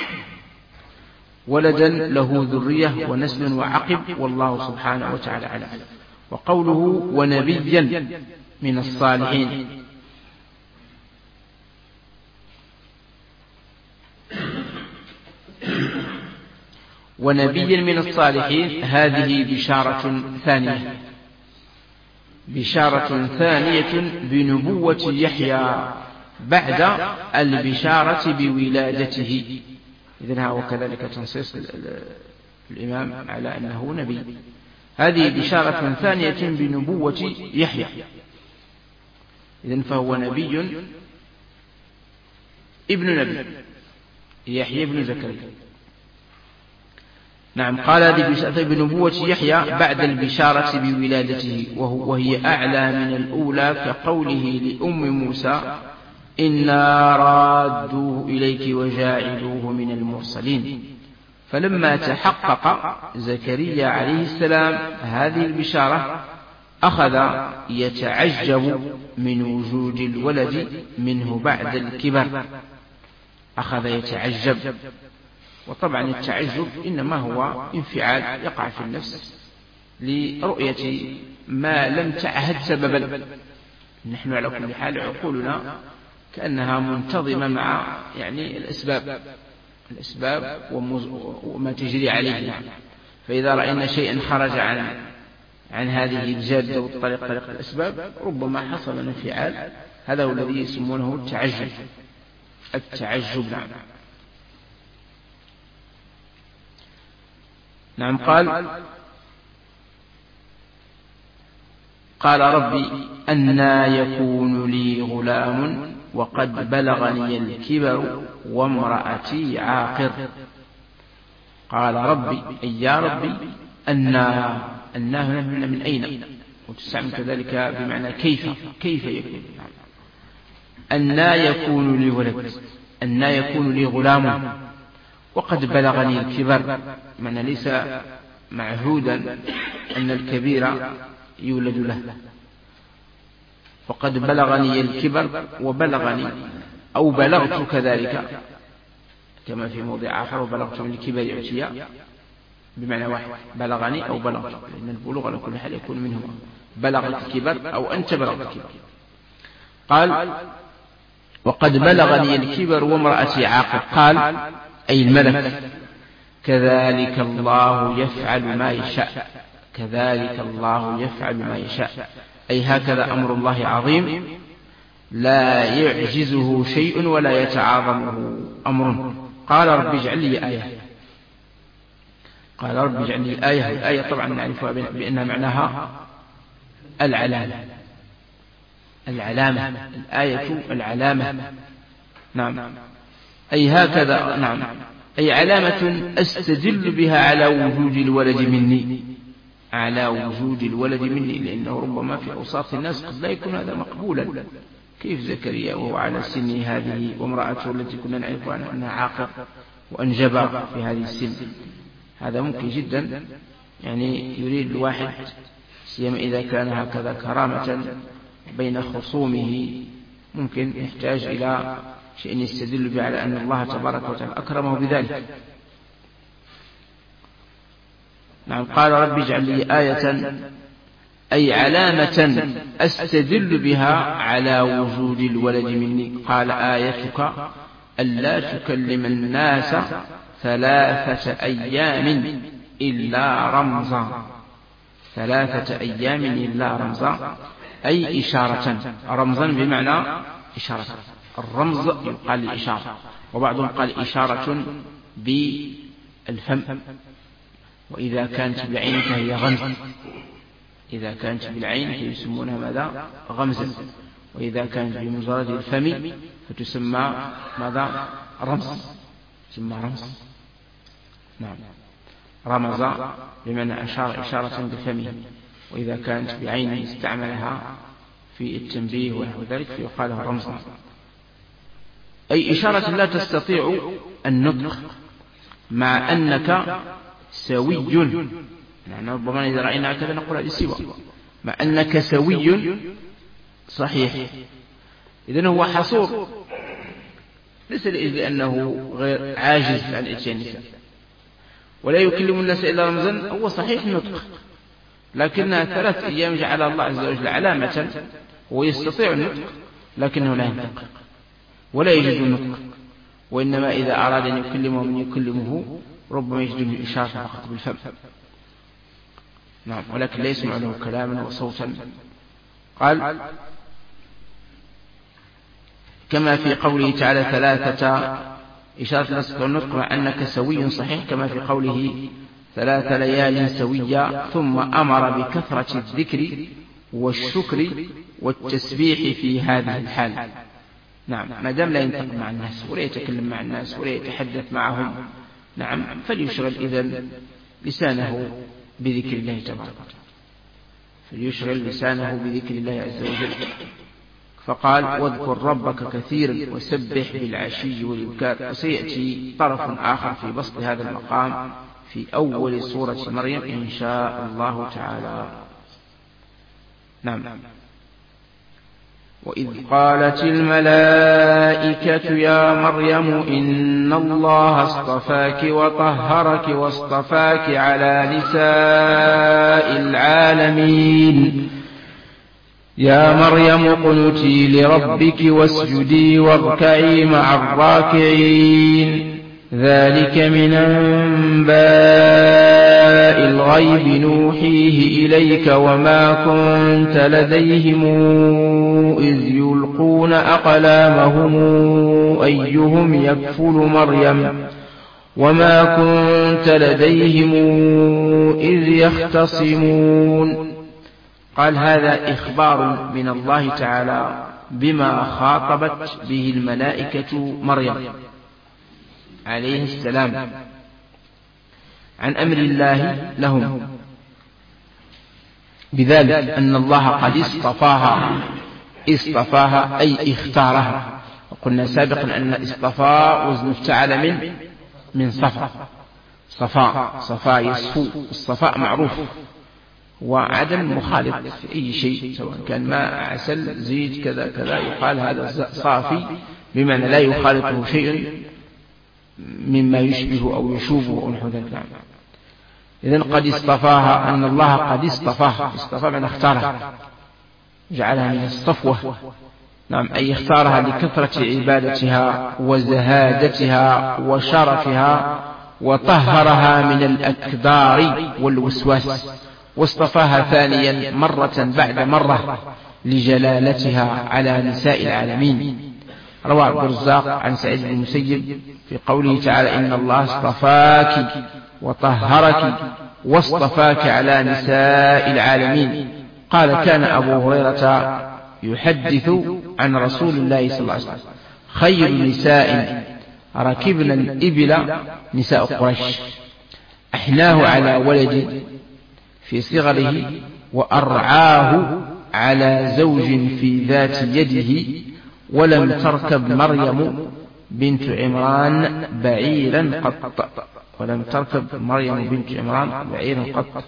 [SPEAKER 1] ولدا له ذرية ونسل وعقب، والله سبحانه وتعالى أعلم. وقوله ونبيا من الصالحين، ونبيا من الصالحين هذه بشارة ثانية، بشارة ثانية بنبوة يحيى بعد البشارة بولادته. إذن هو كذلك تنصيص الإمام على أنه نبي. هذه بشارة ثانية بنبوة يحيى، إذن فهو نبي ابن نبي يحيى بن زكريا. نعم. قال هذه بشارة بنبوة يحيى بعد البشارة بولادته، وهي أعلى من الأولى، كقوله لأم موسى إنا رادوه إليك وجاعلوه من المرسلين. فلما تحقق زكريا عليه السلام هذه البشارة أخذ يتعجب من وجود الولد منه بعد الكبر، أخذ يتعجب. وطبعا التعجب إنما هو انفعال يقع في النفس لرؤية ما لم تعهد سببا. نحن على كل حال عقولنا كأنها منتظمة مع يعني الأسباب الأسباب وما تجري عليه. فإذا رأينا شيئا خرج عن عن هذه الجادة والطريق طريق الأسباب ربما حصل انفعال. هذا هو الذي يسمونه التعجب. التعجب نعم. نعم قال قال ربي أنى يكون لي غلام وقد بلغني الكبر وامرأتي عاقر. قال ربي أي يا ربي أنى أنى هنا من أين، وتستعمل كذلك بمعنى كيف كيف يكون. أنى يكون لي ولد، أنى يكون لي غلام وقد بلغني الكبر، معنى ليس معهودا أن الكبير يولد له. وقد بلغني الكبر وبلغني أو بلغت كذلك كما في موضع آخر وبلغت من الكبر عتيا بمعنى واحد، بلغني أو بلغت، لأن البلوغ على كل حال يكون منهما بلغت الكبر أو أنت بلغت الكبر. قال وقد بلغني الكبر وامرأتي عاقر. قال أي الملك كذلك الله يفعل ما يشاء، كذلك الله يفعل ما يشاء، أي هكذا أمر الله عظيم لا يعجزه شيء ولا يتعاظمه أمر. قال رب اجعل لي آية. قال رب اجعل لي آية. الآية طبعا نعرفها بأنها معناها العلامة. العلامة الآية العلامة نعم، أي هكذا نعم، أي علامة أستدل بها على وجود الولد مني، على وجود الولد مني، لأنه ربما في أوساط الناس قد لا يكون هذا مقبولا. كيف زكريا وهو على سن هذه وامرأته التي كنا نعرف أنها عاقر وأنجب في هذه السن؟ هذا ممكن جدا يعني يريد الواحد سيما إذا كان هكذا كرامة بين خصومه ممكن يحتاج إلى شيء يستدل به على أن الله تبارك وتعالى أكرمه بذلك. نعم قال رب اجعل لي آية أي علامة أستدل بها على وجود الولد مني. قال آيتك ألا تكلم الناس ثلاثة أيام إلا رمزا، ثلاثة أيام إلا رمزا أي إشارة. رمزا بمعنى إشارة، الرمز يقال الإشارة، وبعضهم قال إشارة بالفم، وإذا كانت بالعين فهي غمز، إذا كانت بالعين فيسمونها ماذا؟ غمزا، وإذا كانت بمجرد الفم فتسمى ماذا؟ رمز، تسمى رمز. نعم رمز بمعنى أشار إشارة بفمه، وإذا كانت بعينه استعملها في التنبيه ونحو ذلك فيقال لها رمزا، أي إشارة لا تستطيع النطق مع أنك سوي. يعني ربما إذا رأينا هكذا نقول هذه سوى، مع أنك سوي صحيح. إذن هو حصور، ليس لأنه غير عاجز عن إتيان النساء، ولا يكلم الناس إلا رمزا، هو صحيح النطق، لكنها ثلاث أيام جعل الله عز وجل علامة، ويستطيع النطق لكنه لا ينطق ولا يجد النطق، وإنما إذا أراد أن يكلمه من يكلمه ربما يجد الإشارة فقط بالفم. نعم ولكن لا يسمع له كلاما وصوتا. قال كما في قوله تعالى ثلاثة إشارة نسك والنطق مع أنك سوي صحيح، كما في قوله ثلاث ليال سوية، ثم أمر بكثرة الذكر والشكر والتسبيح في هذه الحال. نعم ما دام لا ينطق مع الناس ولا يتكلم مع الناس ولا يتحدث معهم، نعم فليشغل إذن لسانه بذكر الله تبارك وتعالى، فليشغل لسانه بذكر الله عز وجل. فقال واذكر ربك كثيرا وسبح بالعشي والإبكار. وسيأتي طرف آخر في بسط هذا المقام في أول سورة مريم إن شاء الله تعالى. نعم. وإذ قالت الملائكة يا مريم إن الله اصطفاك وطهرك واصطفاك على نساء العالمين يا مريم اقنتي لربك واسجدي واركعي مع الراكعين ذلك من أنباء الغيب نوحيه إليك وما كنت لديهم إذ يلقون أقلامهم أيهم يكفل مريم وما كنت لديهم إذ يختصمون. قال هذا إخبار من الله تعالى بما خاطبت به الملائكة مريم عليه السلام عن أمر الله لهم، بذلك أن الله قد اصطفاها اصطفاها أي اختارها. وقلنا سابقا أن اصطفى وزن افتعل من من صفا صفاء صفاء يصفو. الصفاء معروف وعدم مخالط في أي شيء سواء كان ماء عسل زيت كذا كذا يقال هذا صافي بمعنى لا يخالطه شيء مما يشبه أو يشوبه أو نحو ذلك. إذن قد اصطفاها أن الله قد اصطفاها اصطفى من اختارها جعلها من الصفوة. نعم أي اختارها لكثرة عبادتها وزهادتها وشرفها وطهرها من الأكدار والوسواس. واصطفاها ثانيا مرة بعد مرة لجلالتها على نساء العالمين. روى عبد الرزاق عن سعيد بن المسيب في قوله تعالى إن الله اصطفاك وطهرك واصطفاك على نساء العالمين. قال كان أبو هريرة يحدث عن رسول الله صلى الله عليه وسلم خير نساء ركبنا الإبل نساء قريش أحناه على ولد في صغره وأرعاه على زوج في ذات يده ولم تركب مريم بنت عمران بعيرا قط ولم تركب مريم بنت عمران بعيرا قط.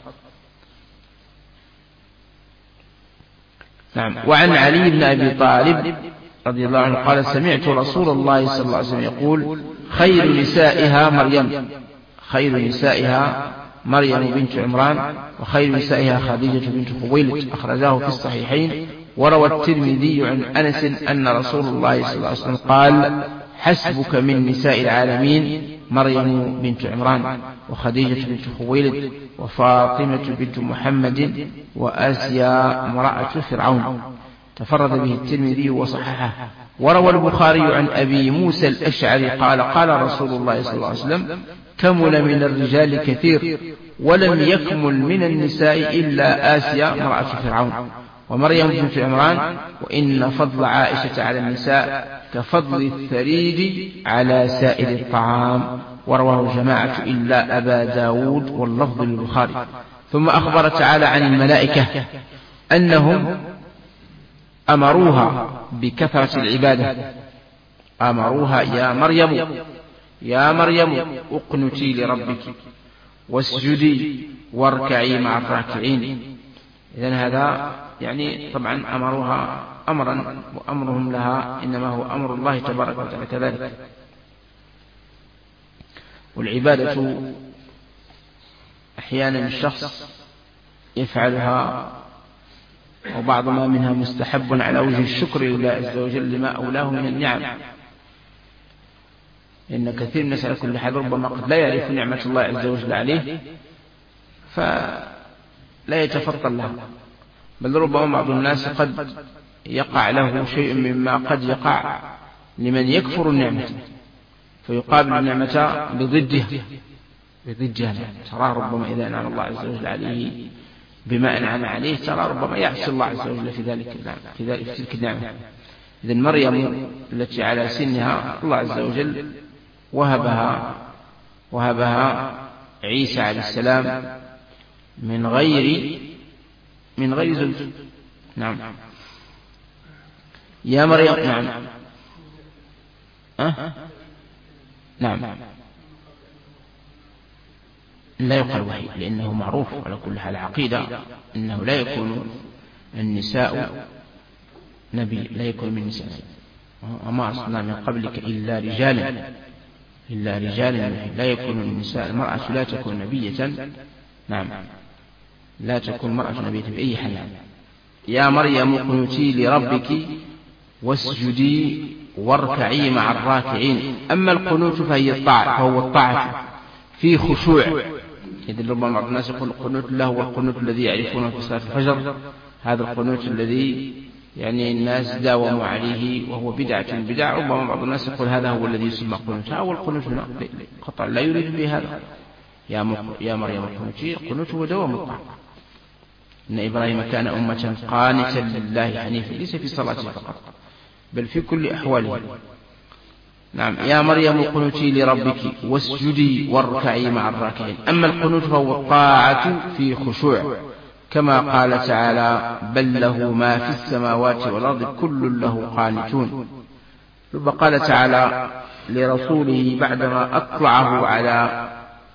[SPEAKER 1] نعم. وعن علي بن أبي طالب رضي الله عنه قال سمعت رسول الله صلى الله عليه وسلم يقول خير نسائها مريم خير نسائها مريم بنت عمران وخير نسائها خديجة بنت خويلد أخرجاه في الصحيحين. وروى الترمذي عن أنس أن رسول الله صلى الله عليه وسلم قال حسبك من نساء العالمين مريم بنت عمران وخديجة بنت خويلد وفاطمة بنت محمد وآسيا امرأة فرعون. تفرد به الترمذي وصححه. وروى البخاري عن أبي موسى الأشعري قال قال رسول الله صلى الله عليه وسلم كمل من الرجال كثير ولم يكمل من النساء إلا آسيا امرأة فرعون ومريم بنت عمران وإن فضل عائشة على النساء كفضل الثريد على سائر الطعام. ورواه جماعة إلا أبا داود واللفظ للبخاري. ثم أخبر تعالى عن الملائكة أنهم أمروها بكثرة العبادة أمروها يا مريم يا مريم اقنتي لربك واسجدي واركعي مع الراكعين. إذن هذا يعني طبعا أمروها أمرا وأمرهم لها إنما هو أمر الله تبارك وتعالى كذلك. والعبادة أحيانا الشخص يفعلها وبعض ما منها مستحب على وجه الشكر لله عز وجل لما أولاه من النعم. إن كثير من الناس على كل حال ربما قد لا يعرف نعمة الله عز وجل عليه فلا يتفطن لها، بل ربما بعض الناس قد يقع له شيء مما قد يقع لمن يكفر النعمة فيقابل النعمة بضدها بضدها ترى ربما إذا أنعم الله عز وجل عليه بما أنعم عليه ترى ربما يعصي الله عز وجل في ذلك في ذلك في تلك النعمة. إذن مريم التي على سنها الله عز وجل وهبها وهبها عيسى عليه السلام من غير من غير زوج. نعم. يا مريم. نعم. أه؟ نعم. لا يقال وحي لأنه معروف على كل حال عقيدة أنه لا يكون النساء نبي، لا يكون من النساء وما أرسلنا من قبلك إلا رجالا إلا رجالا لا يكون النساء. المرأة لا تكون نبية. نعم، لا تكون المرأة نبية بأي حال. يا مريم اقنتي لربك واسجدي واركعي مع الراكعين. أما القنوت فهي الطاعة، فهو الطاعة في خشوع. إذن ربما بعض الناس يقول القنوت له والقنوت الذي يعرفونه في صلاة الفجر، هذا القنوت الذي يعني الناس داوموا عليه وهو بدعة بدعة. ربما بعض الناس يقول هذا هو الذي يسمى قنوت. هو القنوت هنا قطع لا يريد به هذا. يا يا مريم اقنتي، القنوت هو دوام الطاعة. إن إبراهيم كان أمة قانتا لله حنيفا، ليس في صلاته فقط بل في كل أحواله. نعم. يا مريم اقنتي لربك واسجدي واركعي مع الراكعين. أما القنوت فهو الطاعة في خشوع كما قال تعالى بل له ما في السماوات والأرض كل له قانتون. ثم قال تعالى لرسوله بعدما أطلعه على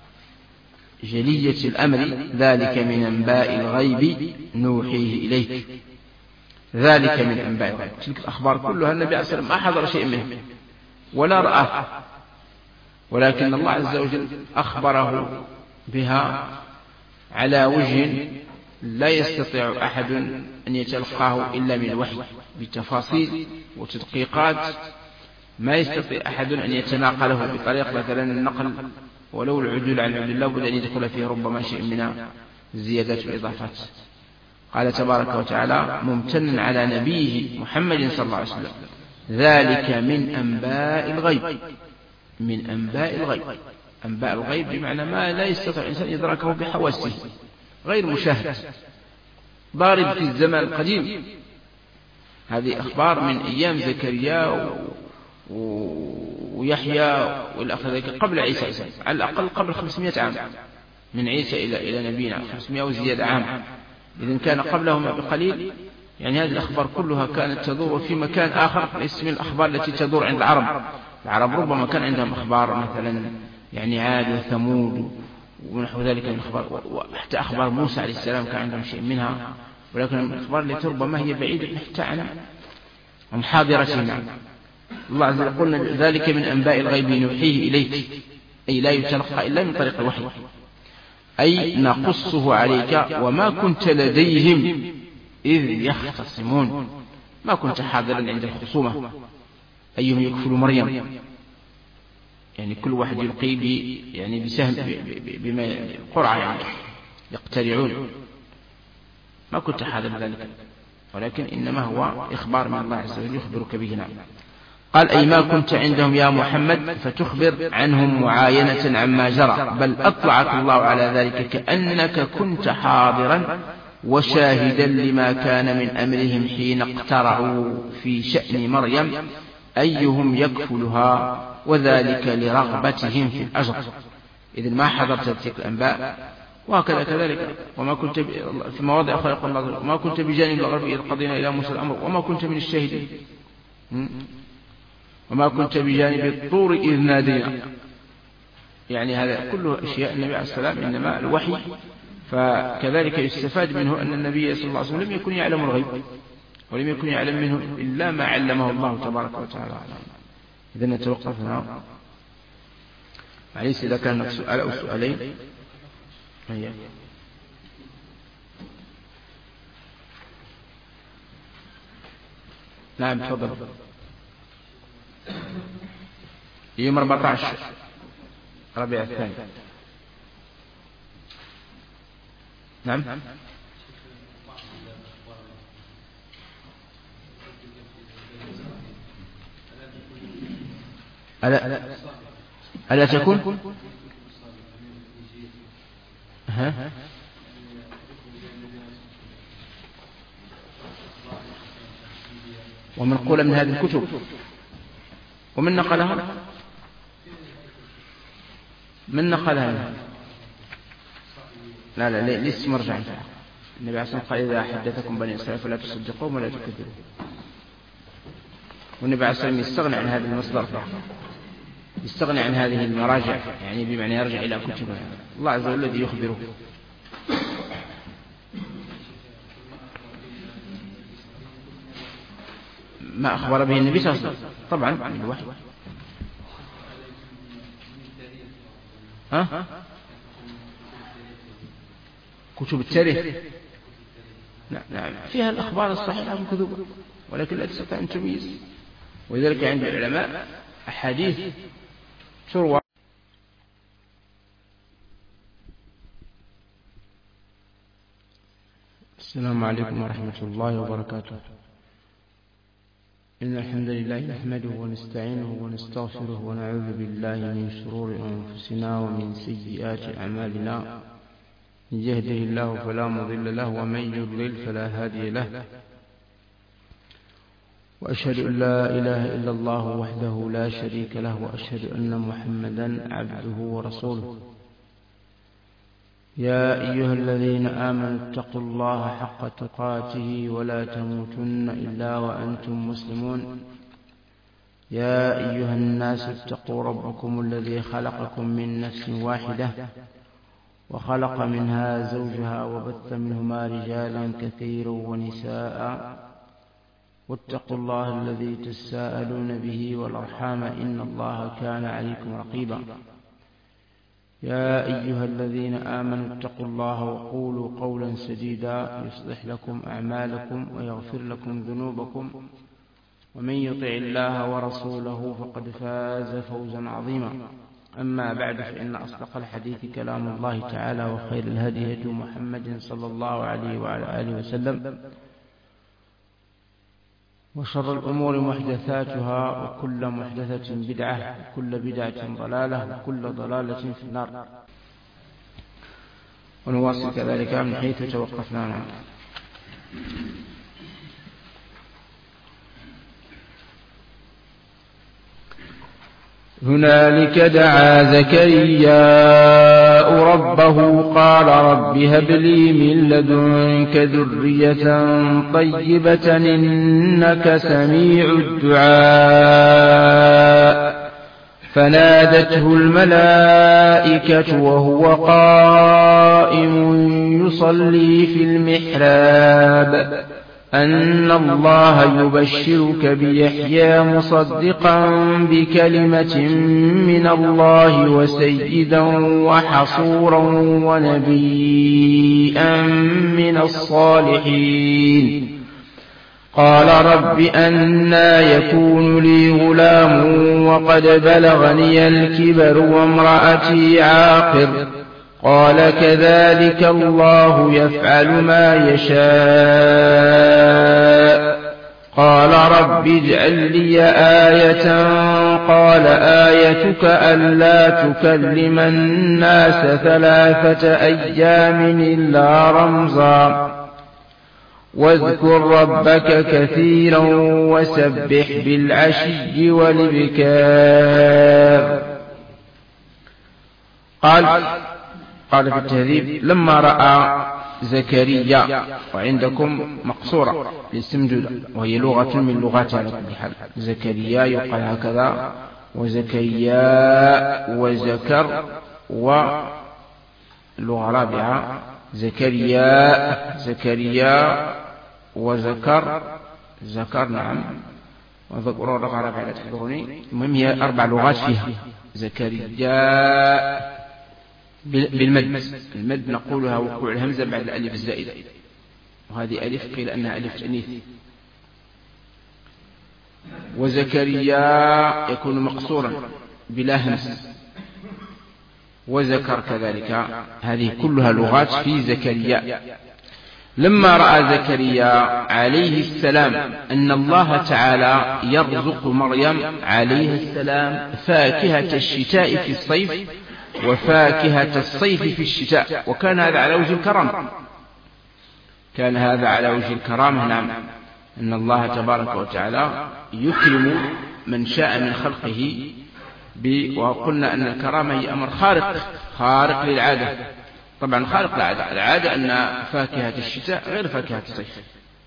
[SPEAKER 1] جلية الأمر ذلك من أنباء الغيب نوحيه إليك. ذلك من أنباء الغيب، تلك الأخبار كلها النبي عليه الصلاة والسلام ما حضر شيء منه ولا رآه، ولكن الله عز وجل أخبره بها على وجه لا يستطيع أحد أن يتلقاه إلا من الوحي بتفاصيل وتدقيقات ما يستطيع أحد أن يتناقله بطريقة مثلا النقل ولو العدول عن عدول الله بد أن يدخل فيه ربما شيء من الزيادات والإضافات. قال تبارك وتعالى ممتنا على نبيه محمد صلى الله عليه وسلم ذلك من أنباء الغيب. من أنباء الغيب، أنباء الغيب بمعنى ما لا يستطيع الإنسان إدراكه بحواسه، غير مشاهد، ضارب في الزمن القديم. هذه أخبار من أيام زكريا ويحيى والأخ ذلك قبل عيسى على الأقل قبل خمسمائة عام، من عيسى إلى إلى نبينا خمسمائة وزيادة عام. إذن كان قبلهما بقليل. يعني هذه الأخبار كلها كانت تدور في مكان آخر ليس من الأخبار التي تدور عند العرب. العرب ربما كان عندهم أخبار مثلا يعني عاد وثمود ونحو ذلك من الأخبار، وحتى أخبار موسى عليه السلام كان عندهم شيء منها، ولكن الأخبار التي ربما هي بعيدة حتى عن عن حاضرتنا. الله عز وجل قلنا ذلك من أنباء الغيب نوحيه إليك، أي لا يتلقى إلا من طريق الوحي، أي نقصه عليك وما كنت لديهم إذ يختصمون. ما كنت حاضرا عند الخصومة أيهم يكفل مريم، يعني كل واحد يلقي ب يعني بسهم بما قرعة يعني يقترعون. ما كنت حاضر ذلك، ولكن إنما هو إخبار من الله عز وجل يخبرك به. نعم. قال أي ما كنت عندهم يا محمد فتخبر عنهم معاينة عما جرى، بل أطلعك الله على ذلك كأنك كنت حاضرا وشاهدا لما كان من أمرهم حين اقترعوا في شأن مريم أيهم يكفلها، وذلك لرغبتهم في الأجر. إذن ما حضرت تلك الأنباء. وهكذا كذلك وما كنت في مواضع أخرى يقول الله وما كنت بجانب الغرب إذ قضينا إلى موسى الأمر وما كنت من الشاهدين وما كنت بجانب الطور إذ نادينا. يعني هذا كله أشياء النبي عليه السلام إنما الوحي، فكذلك يستفاد منه أن النبي صلى الله عليه وسلم لم يكن يعلم الغيب ولم يكن يعلم منه إلا ما علمه الله تبارك وتعالى. إذن نتوقف هنا معليش إذا كان سؤال أو سؤالين. هيا. نعم تفضل. يوم أربعة عشر ربيع الثاني. نعم. ألا ألا تكون ها ومن قول من هذه الكتب ومن نقلها من نقلها لا لا ليس مرجع. النبي عليه الصلاة والسلام قال إذا حدثكم بني إسرائيل فلا تصدقوهم ولا تكذبوهم. والنبي عليه الصلاة والسلام يستغني عن هذا المصدر، يستغني عن هذه المراجع، يعني بمعنى يرجع إلى كتبه. الله عز وجل الذي يخبره. ما أخبر به النبي صلى الله عليه وسلم طبعا من الوحي. ها؟ كتب التاريخ نعم نعم فيها الأخبار الصحيحة والكذوب، ولكن لا تستطيع أن تميز. ولذلك عند العلماء أحاديث تروى. السلام عليكم ورحمة الله وبركاته. إن الحمد لله نحمده ونستعينه ونستغفره ونعوذ بالله من شرور أنفسنا ومن سيئات أعمالنا. من يهده الله فلا مضل له ومن يضلل فلا هادي له. وأشهد أن لا إله إلا الله وحده لا شريك له، وأشهد أن محمدا عبده ورسوله. يا أيها الذين آمنوا اتقوا الله حق تقاته ولا تموتن إلا وأنتم مسلمون. يا أيها الناس اتقوا ربكم الذي خلقكم من نفس واحدة وخلق منها زوجها وبث منهما رجالا كثيرا ونساء، واتقوا الله الذي تساءلون به والأرحام إن الله كان عليكم رقيبا. يا أيها الذين آمنوا اتقوا الله وقولوا قولا سديدا يصلح لكم أعمالكم ويغفر لكم ذنوبكم، ومن يطع الله ورسوله فقد فاز فوزا عظيما. أما بعد، فإن أصدق الحديث كلام الله تعالى، وخير الهدي هدي محمد صلى الله عليه وعلى آله وسلم، وشر الأمور محدثاتها، وكل محدثة بدعة، وكل بدعة ضلالة، وكل ضلالة في النار. ونواصل كذلك من حيث توقفنا عنه. هنالك دعا زكرياء ربه قال رب هب لي من لدنك ذرية طيبة إنك سميع الدعاء. فنادته الملائكة وهو قائم يصلي في المحراب أن الله يبشرك بيحيى مصدقا بكلمة من الله وسيدا وحصورا ونبيا من الصالحين. قال رب أنى يكون لي غلام وقد بلغني الكبر وامرأتي عاقر. قال كذلك الله يفعل ما يشاء. قال رب اجعل لي آية. قال آيتك ألا تكلم الناس ثلاثة أيام إلا رمزا. واذكر ربك كثيرا وسبح بالعشي والإبكار. قال قال في التهذيب لما رأى زكريا، وعندكم مقصورة للسمجودة وهي لغة من لغات على كل حال. زكريا يقال هكذا، وزكريا وزكر، ولغة رابعة زكريا زكريا وزكر زكر نعم، وذكر لغة رابعة لا تحضرني. المهم هي أربع لغات فيها. زكريا بالمد، المد نقولها وقوع الهمزة بعد الألف الزائدة، وهذه ألف قيل أنها ألف تأنيث. وزكريا يكون مقصورا بلا همز، وزكر كذلك. هذه كلها لغات في زكريا. لما رأى زكريا عليه السلام أن الله تعالى يرزق مريم عليه السلام فاكهة الشتاء في الصيف وفاكهة الصيف في الشتاء، وكان هذا على وجه الكرامة، كان هذا على وجه الكرامة نعم، أن الله تبارك وتعالى يكرم من شاء من خلقه. وقلنا أن الكرامة هي أمر خارق خارق للعادة، طبعا خارق للعادة. العادة أن فاكهة الشتاء غير فاكهة الصيف،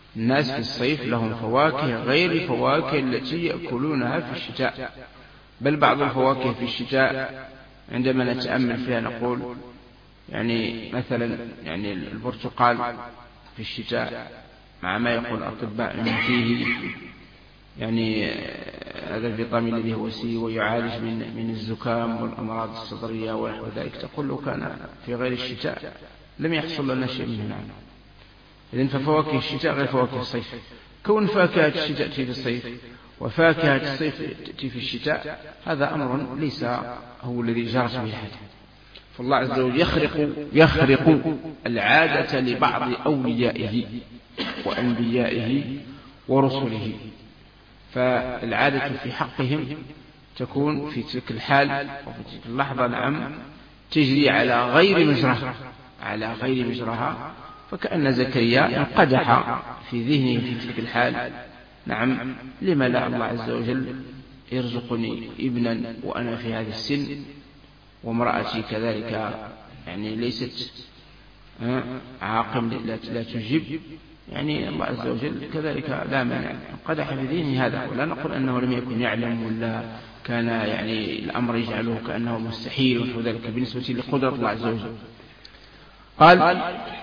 [SPEAKER 1] الناس في الصيف لهم فواكه غير الفواكه التي يأكلونها في الشتاء، بل بعض الفواكه في الشتاء عندما نتأمل فيها نقول يعني مثلا يعني البرتقال في الشتاء مع ما يقول الأطباء أنه فيه يعني هذا الفيتامين الذي هو سي ويعالج من من الزكام والأمراض الصدرية ونحو ذلك، تقول لو كان في غير الشتاء لم يحصل لنا شيء منه. نعم. إذن ففواكه الشتاء غير فواكه الصيف، كون فاكهة الشتاء تأتي في الصيف وفاكهة الصيف تأتي في الشتاء هذا أمر ليس هو الذي جرت به الحياة. فالله عز وجل يخرق يخرق العادة لبعض أوليائه وأنبيائه ورسله، فالعادة في حقهم تكون في تلك الحال وفي تلك اللحظة نعم تجري على غير مجراها على غير مجراها فكأن زكريا انقدح في ذهنه في تلك الحال نعم لما لا الله عز وجل يرزقني ابنا وأنا في هذا السن وامرأتي كذلك يعني ليست عاقم لا تجب، يعني الله عز وجل كذلك لا مانع انقدح في ذهنه هذا. ولا نقول أنه لم يكن يعلم ولا كان يعني الأمر يجعله كأنه مستحيل ونحو ذلك بالنسبة لقدرة الله عز وجل. قال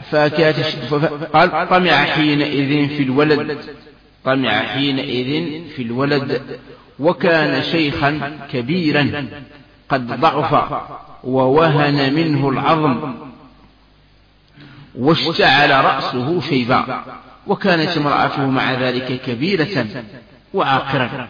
[SPEAKER 1] قال طمع حينئذ في الولد طمع حينئذ في الولد وكان شيخا كبيرا قد ضعف ووهن منه العظم واشتعل رأسه شيبا وكانت امرأته مع ذلك كبيرة وعاقرا.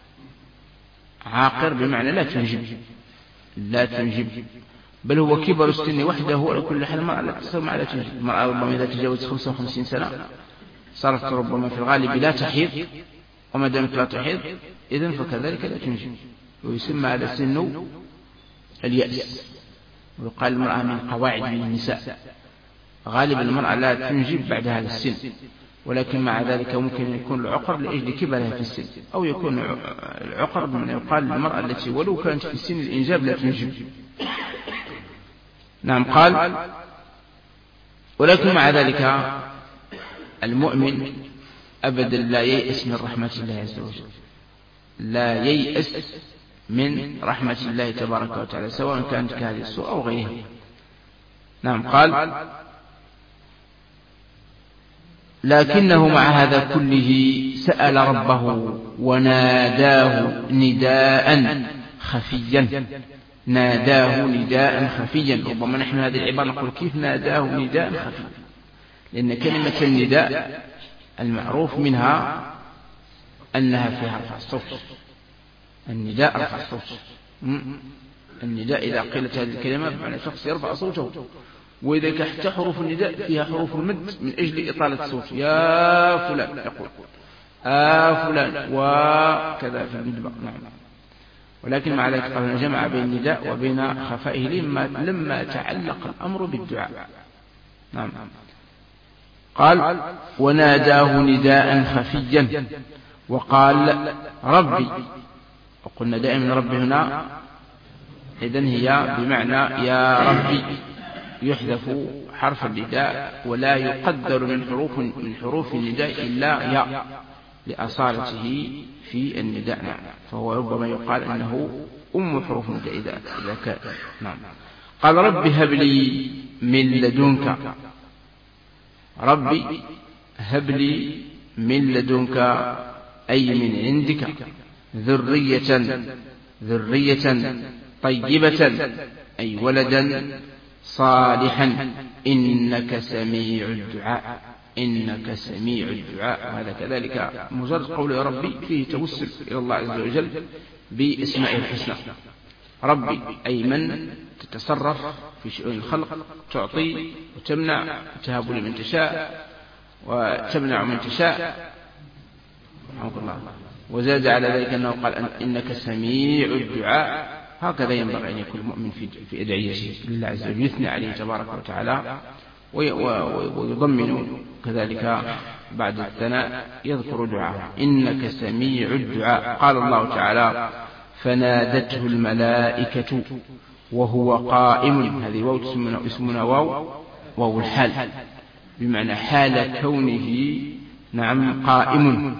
[SPEAKER 1] عاقر بمعنى لا تنجب لا تنجب بل هو كبر السن وحده على كل حال. المرأة لا تصير مع لا تنجب، المرأة ربما إذا تجاوزت خمسة وخمسين سنة صارت ربما في الغالب لا تحيض، وما دامت لا تحيض إذن فكذلك لا تنجب، ويسمى هذا السن اليأس. ويقال المرأة من قواعد من النساء، غالبا المرأة لا تنجب بعد هذا السن، ولكن مع ذلك ممكن يكون العقر لأجل كبرها في السن، أو يكون العقر بمن يقال للمرأة التي ولو كانت في سن الإنجاب لا تنجب. نعم. قال ولكن مع ذلك المؤمن أبدا لا ييأس من رحمة الله عز وجل، لا ييأس من رحمة الله تبارك وتعالى سواء كانت كهذه السوء أو غيرها. نعم. قال لكنه مع هذا كله سأل ربه وناداه نداء خفيا ناداه نداء خفيا. ربما نحن هذه العبارة نقول كيف ناداه نداء خفيا، لأن كلمة النداء المعروف منها أنها فيها رفع الصوت. النداء رفع الصوت. النداء إذا قيلت هذه الكلمة بمعنى شخص يرفع صوته، وإذا كانت حروف النداء فيها حروف المد من أجل إطالة الصوت، يا فلان يقول آ فلان وكذا في المدبر. نعم. ولكن مع ذلك قال جمع بين النداء وبين خفائه لما, لما تعلق الأمر بالدعاء. نعم. قال وناداه نداء خفيا وقال ربي. وقلنا دائما ربي هنا إذن هي بمعنى يا ربي، يحذف حرف النداء ولا يقدر من حروف من حروف النداء إلا يا لأصالته في النداء. نعم. فهو ربما يقال أنه أم حروف النداء إذا إذا كان. نعم. قال ربي هب لي من لدنك ربي هب لي من لدنك أي من عندك ذرية ذرية طيبة أي ولدا صالحا إنك سميع الدعاء إنك سميع الدعاء. وهذا كذلك مجرد قول يا ربي فيه توسل إلى الله عز وجل باسمائه الحسنى. ربي أي من تتصرف في شؤون الخلق، تعطي وتمنع، وتهب لمن تشاء وتمنع من تشاء. رحمك الله. وزاد على ذلك أنه قال إنك سميع الدعاء. هكذا ينبغي أن يكون المؤمن في أدعيته لله عز وجل، يثني عليه تبارك وتعالى ويضمن كذلك بعد الثناء يذكر دعاءه إنك سميع الدعاء. قال الله تعالى فنادته الملائكة وهو قائم. هذه واو اسمنا واو واو الحال بمعنى حال كونه نعم قائم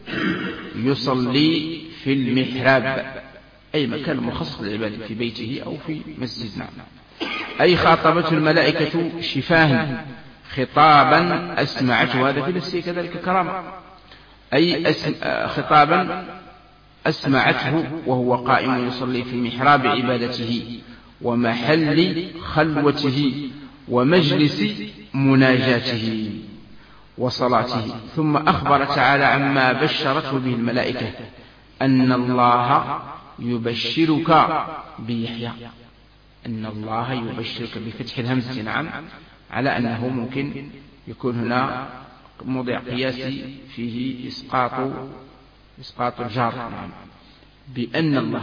[SPEAKER 1] يصلي في المحراب أي مكان مخصص للعبادة في بيته أو في مسجد. نعم. أي خاطبته الملائكة شفاه خطابا أسمعته، هذا في نفسه كذلك كرامة، أي أسم... خطابا أسمعته وهو قائم يصلي في محراب عبادته ومحل خلوته ومجلس مناجاته وصلاته. ثم أخبر تعالى عما بشرته به الملائكة أن الله يبشرك بيحيى، أن الله يبشرك بفتح الهمزة. نعم، على أنه ممكن يكون هنا موضع قياسي فيه إسقاط إسقاط الجار. نعم. بأن الله،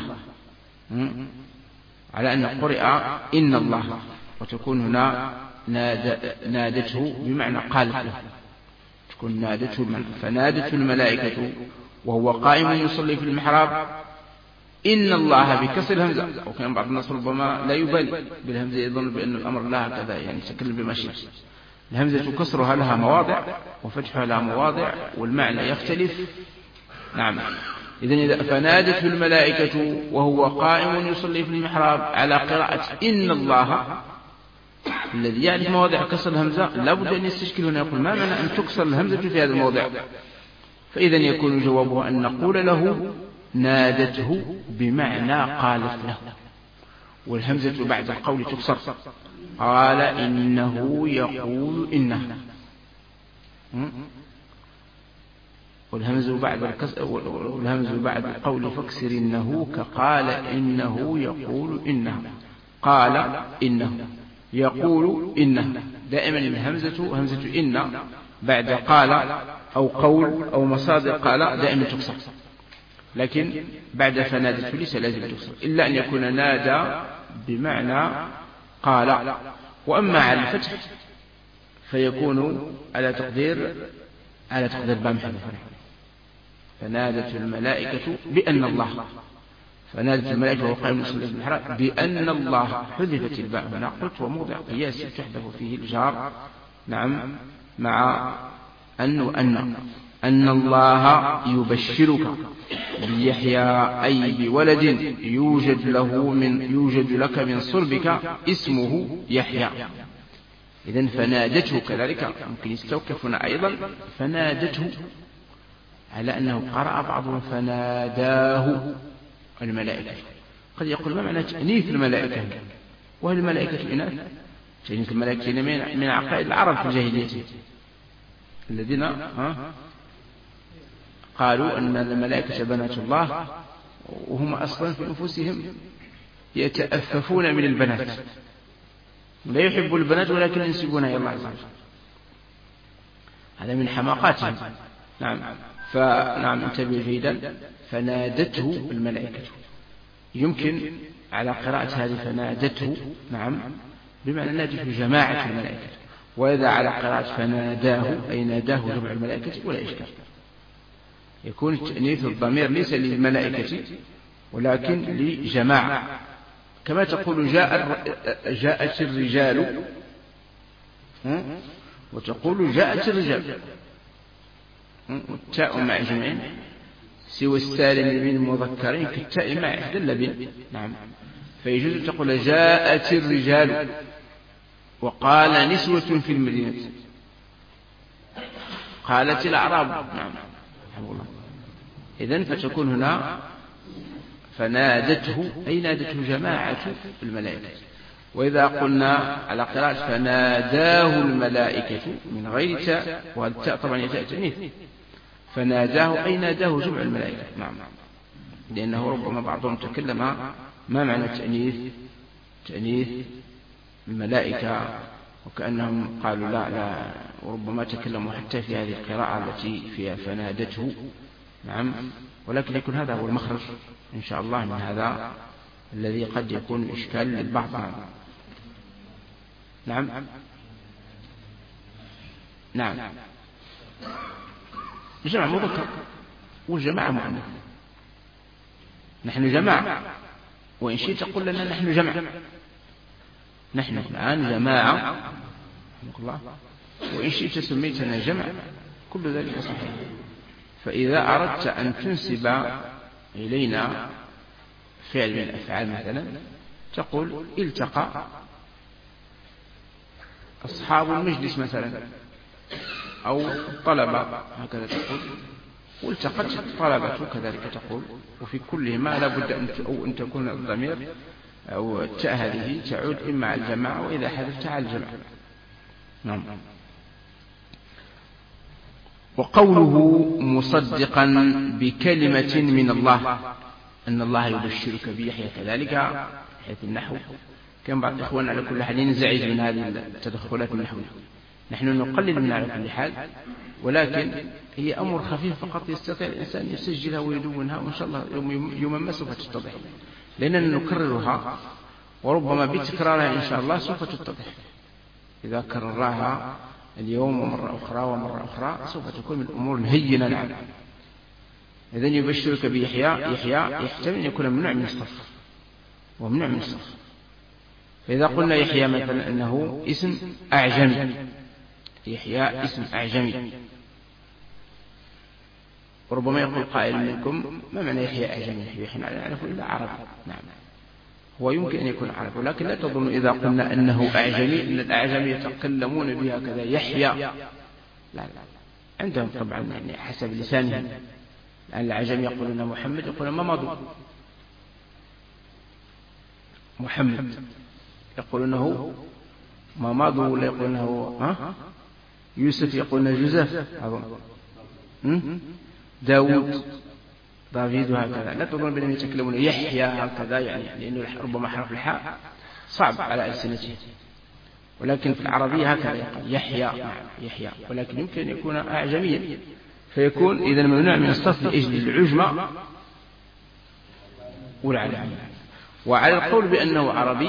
[SPEAKER 1] على أن قرئ إن الله، وتكون هنا نادته بمعنى قالت له، تكون نادته بمعنى فنادته الملائكة وهو قائم يصلي في المحراب إن الله بكسر الهمزة. وكان بعض الناس ربما لا يبالي بالهمزة، يظن بأن الأمر لها كذا، يعني تكلم بما شئت. الهمزة كسرها لها مواضع وفتحها لها مواضع والمعنى يختلف. نعم. إذن إذا فنادته الملائكة وهو قائم يصلي في المحراب على قراءة إن الله، الذي يعرف مواضع كسر الهمزة لابد أن يستشكل هنا، يقول ما معنى أن تكسر الهمزة في هذا الموضع؟ فإذا يكون جوابه أن نقول له نادته بمعنى قالت له، والهمزة بعد القول تكسر. قال إنه يقول إنه، والهمز بعد الكسر والهمز بعد القول فاكسر إنه كقال إنه يقول إنه، قال إنه يقول إنه. دائما الهمزة همزة إن بعد قال أو قول أو مصادر قال دائما تكسر، لكن بعد فنادته ليس لازم تكسر إلا أن يكون نادى بمعنى قال. وأما على الفتح فيكون على تقدير على تقدير بام حذف، فنادت الملائكة بأن الله، فنادت الملائكة وهو قائم يصلي في المحراب بأن الله، حذفت الباء هنا. قلت وموضع قياسي تحذف فيه الجار. نعم، مع أن وأن أن الله يبشرك بيحيى أي بولد يوجد له من يوجد لك من صلبك اسمه يحيى. إذن فنادته كذلك ممكن يستوقف هنا أيضا، فنادته على أنه قرأ بعضهم فناداه الملائكة. قد يقول ما معنى تأنيث الملائكة؟ وهل الملائكة إناث؟ تأنيث الملائكة من عقائد العرب في الجاهلية الذين ها قالوا أن الملائكة بنات الله، وهم أصلا في أنفسهم يتأففون من البنات، لا يحب البنات ولكن ينسبونها إلى الله عز وجل. هذا من حماقاتهم. نعم. فنعم انتبه جيدا. فنادته الملائكة، يمكن على قراءة هذه فنادته نعم بمعنى نادته جماعة الملائكة، وإذا على قراءة فناداه أي ناداه جمع الملائكة ولا إشكال. يكون تأنيث الضمير ليس للملائكة ولكن لجماعة، كما تقول جاء جاءت الرجال وتقول جاءت الرجال، والتاء مع جمعين سوى السالم من المذكرين كالتاء مع إحدى اللبن. نعم. فيجوز تقول جاءت الرجال وقال نسوة في المدينة، قالت الأعراب. نعم. إذن فتكون هنا فنادته أي نادته جماعة الملائكة. وإذا قلنا على قراءة فناداه الملائكة من غير تاء، والتاء طبعا يتاء تأنيث، فناداه أي ناداه جمع الملائكة. نعم. لأنه ربما بعضهم تكلم ما معنى تأنيث تأنيث الملائكة، وكأنهم قالوا لا لا، وربما تكلموا حتى في هذه القراءة التي فيها فنادته. نعم. ولكن يكون هذا هو المخرج إن شاء الله من هذا الذي قد يكون إشكال للبعض. نعم. نعم. جمع مذكر والجماعة مؤنث، نحن جماعة، وإن شئت تقول لنا نحن جمع، نحن الآن جماعة، وإن شئت سميتنا جمع كل ذلك صحيح. فإذا أردت أن تنسب إلينا فعل من الأفعال مثلا تقول التقى أصحاب المجلس مثلا، أو الطلبة هكذا تقول، والتقت الطلبة كذلك تقول. وفي كلهما لا بد أن تكون الضمير أو التاء هذه تعود إما على الجماعة وإذا حذفت على الجمع. نعم. وقوله مصدقا بكلمة من الله، أن الله يبشرك بيحيى كذلك حيث النحو. كان بعض إخواننا على كل حال ينزعج من هذه التدخلات النحوية. نحن نقلل منها على كل حال، ولكن هي أمر خفيف فقط يستطيع الإنسان يسجلها ويدونها، وإن شاء الله يوم يوم ما سوف تتضح، لأننا نكررها وربما بتكرارها إن شاء الله سوف تتضح. إذا كررها اليوم ومرة أخرى ومرة أخرى سوف تكون من الأمور الهينة. نعم. إذن يبشرك بيحيى، يحيى يحتمل أن يكون ممنوع من الصرف وممنوع من الصرف. فإذا قلنا يحيى مثلا أنه اسم أعجمي، يحيى اسم أعجمي، وربما يقول قائل منكم ما معنى يحيى أعجمي؟ يحيى لا نعرف إلا عربي. نعم، هو يمكن أن يكون عربي، ولكن لا تظن إذا قلنا أنه أعجمي أن الأعجم يتكلمون بها كذا يحيى، لا لا، عندهم طبعا يعني حسب لسانهم. لأن الأعجم يقولون محمد، يقولون ما مضوا محمد، يقولونه ما مضوا، ولا يقولونه ها يوسف، يقولون جوزيف أظن، داود، دافيد، وهكذا. لا تظن بأنهم يتكلمون يحيى هكذا، يعني لأنه ربما حرف الحاء صعب على ألسنته، ولكن في العربية هكذا يقول يحيى يحيى، ولكن يمكن أن يكون أعجميا، فيكون إذا ممنوع من الصرف لأجل العجمة والعلامة. وعلى القول بأنه عربي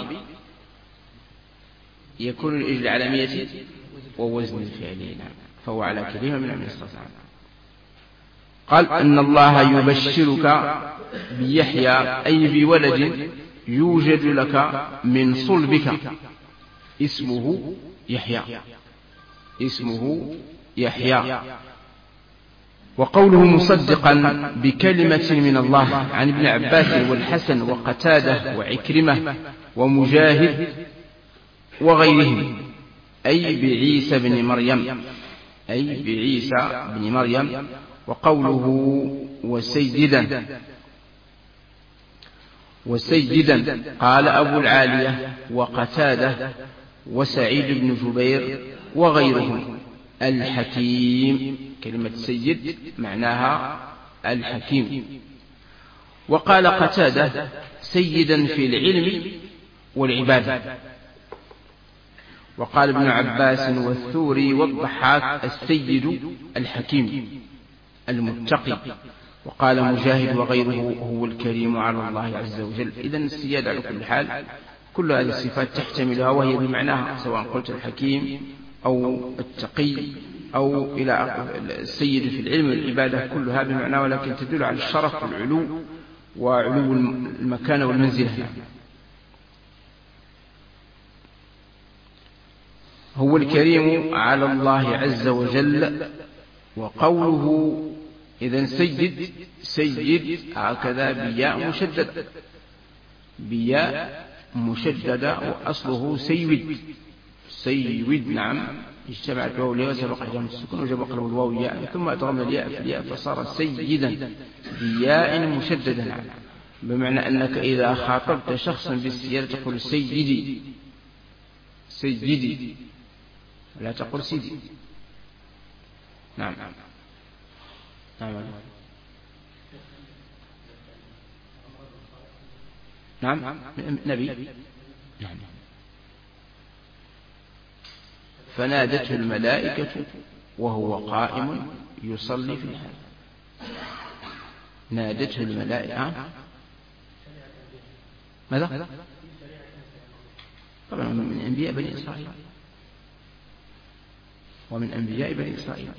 [SPEAKER 1] يكون لأجل العلامية ووزن الفعل، فهو على كلمة من الصرف. قال أن الله يبشرك بيحيى أي بولد يوجد لك من صلبك اسمه يحيى، اسمه يحيى. وقوله مصدقا بكلمة من الله عن ابن عباس والحسن وقتادة وعكرمة ومجاهد وغيرهم أي بعيسى بن مريم، أي بعيسى بن مريم. وقوله وسيدا، وسيدا قال أبو العالية وقتادة وسعيد بن جبير وغيرهم الحكيم. كلمة سيد معناها الحكيم. وقال قتادة سيدا في العلم والعبادة. وقال ابن عباس والثوري والضحاك السيد الحكيم المتقي. وقال مجاهد وغيره هو الكريم على الله عز وجل. إذن السيادة على كل حال كل هذه الصفات تحتملها وهي بمعناها، سواء قلت الحكيم أو التقي أو إلى السيد في العلم والعبادة، كلها بمعنى، ولكن تدل على الشرف والعلو وعلو المكانة والمنزلة. هو الكريم على الله عز وجل. وقوله إذن سيد، سيد هكذا بياء مشددة، بياء مشددة، وأصله سيود، سيود. نعم، اجتمعت الواو والياء وسبق جمع السكون وجب قلب الواو والياء، ثم أدغمنا الياء في الياء فصار سيدا بياء مشددة. نعم، بمعنى أنك إذا خاطبت شخصا بالسيادة تقول سيدي، سيدي، لا تقول سيدي. نعم نعم نعم نبي. نعم. فنادته الملائكة وهو قائم يصلي في الحال. نادته الملائكة ماذا؟ طبعا من أنبياء بني إسرائيل، ومن أنبياء بني إسرائيل،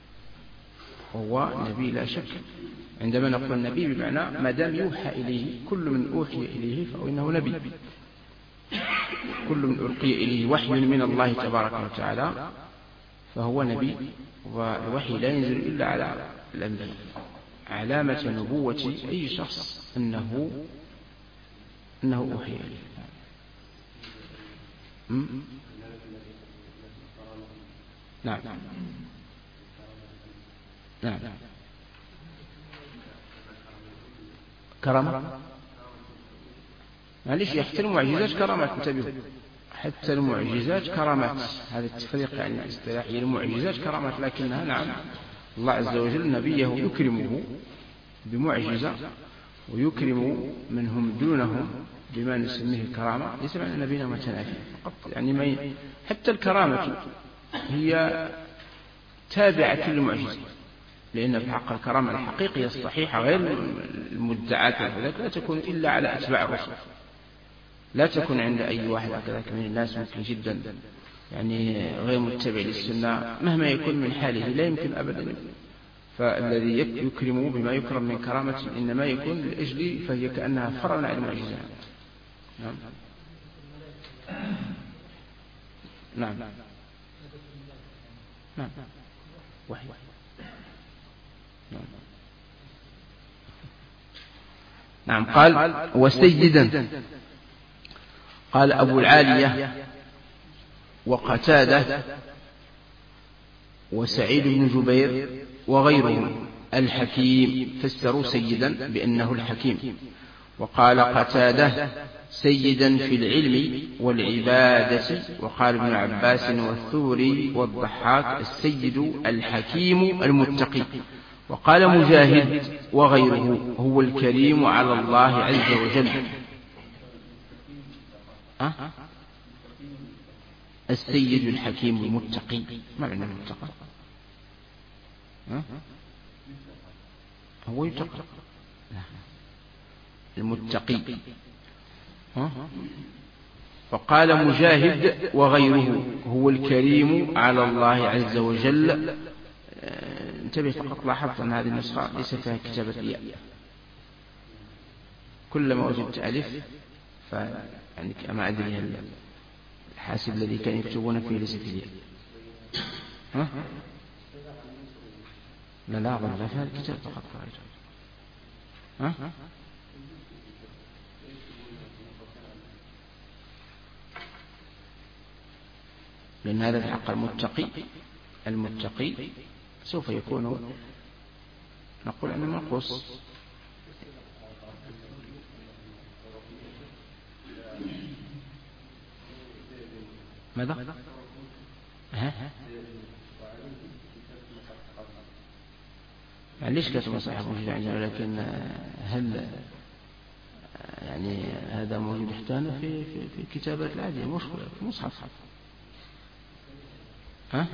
[SPEAKER 1] هو نبي لا شك. عندما نقول نبي بمعنى ما دام يوحى إليه، كل من أوحي إليه فإنه نبي، كل من ألقي إليه وحي من الله تبارك وتعالى فهو نبي، والوحي لا ينزل إلا على الأنبياء. علامة نبوة أي شخص أنه أنه أوحي إليه. نعم نعم كرامة، معليش، حتى المعجزات كرامات، انتبهوا، حتى المعجزات كرامات. هذا التفريق يعني الاصطلاحي، المعجزات كرامات، لكنها نعم الله عز وجل نبيه يكرمه بمعجزة، ويكرم من هم دونهم بما نسميه الكرامة. ليس معنى نبينا متنافي فقط، يعني ما ي... حتى الكرامة هي تابعة للمعجزة، لأن في حق الكرامة الحقيقية الصحيحة غير المدعاة وذلك لا تكون إلا على أتباع الرسل، لا تكون عند أي واحد هكذا من الناس، ممكن جدا يعني غير متبع للسنة مهما يكون من حاله، لا يمكن أبدا. فالذي يكرم بما يكرم من كرامة إنما يكون لأجل، فهي كأنها فرع عن المعجزة. نعم نعم نعم وحي. نعم قال وسيدا. قال أبو العالية وقتادة وسعيد بن جبير وغيرهم الحكيم، فسروا سيدا بأنه الحكيم. وقال قتادة سيدا في العلم والعبادة. وقال ابن عباس والثوري والضحاك السيد الحكيم المتقي. وقال مجاهد وغيره هو الكريم على الله عز وجل. أه؟ السيد الحكيم المتقي، ما معنى المتقى؟ أه؟ هو يتقى المتقي. أه؟ فقال مجاهد وغيره هو الكريم على الله عز وجل. انتبه فقط، لاحظت أن هذه النسخة ليس فيها كتابة الياء، كلما وجدت ألف ف يعني ما أدري هل الحاسب الذي كان يكتبون فيه ليس فيه الياء. ها؟ لا لا أظن لا فيها الكتاب فقط رأيته. ها؟ لأن هذا الحق المتقي، المتقي سوف يكون نقول أنه منقوص. ماذا؟ ها؟ معليش كتب صحيح موجود عندنا، لكن هل يعني هذا موجود احتانا في في في الكتابات العادية مشكلة في مصحف؟ ها؟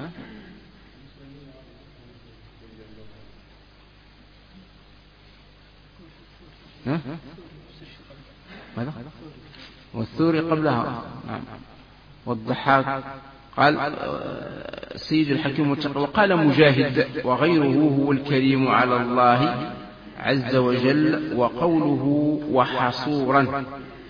[SPEAKER 1] ها؟ ماذا؟ والثوري قبلها. نعم. والضحاك قال سيد الحكيم المتقي. وقال مجاهد وغيره هو الكريم على الله عز وجل. وقوله وحصورا،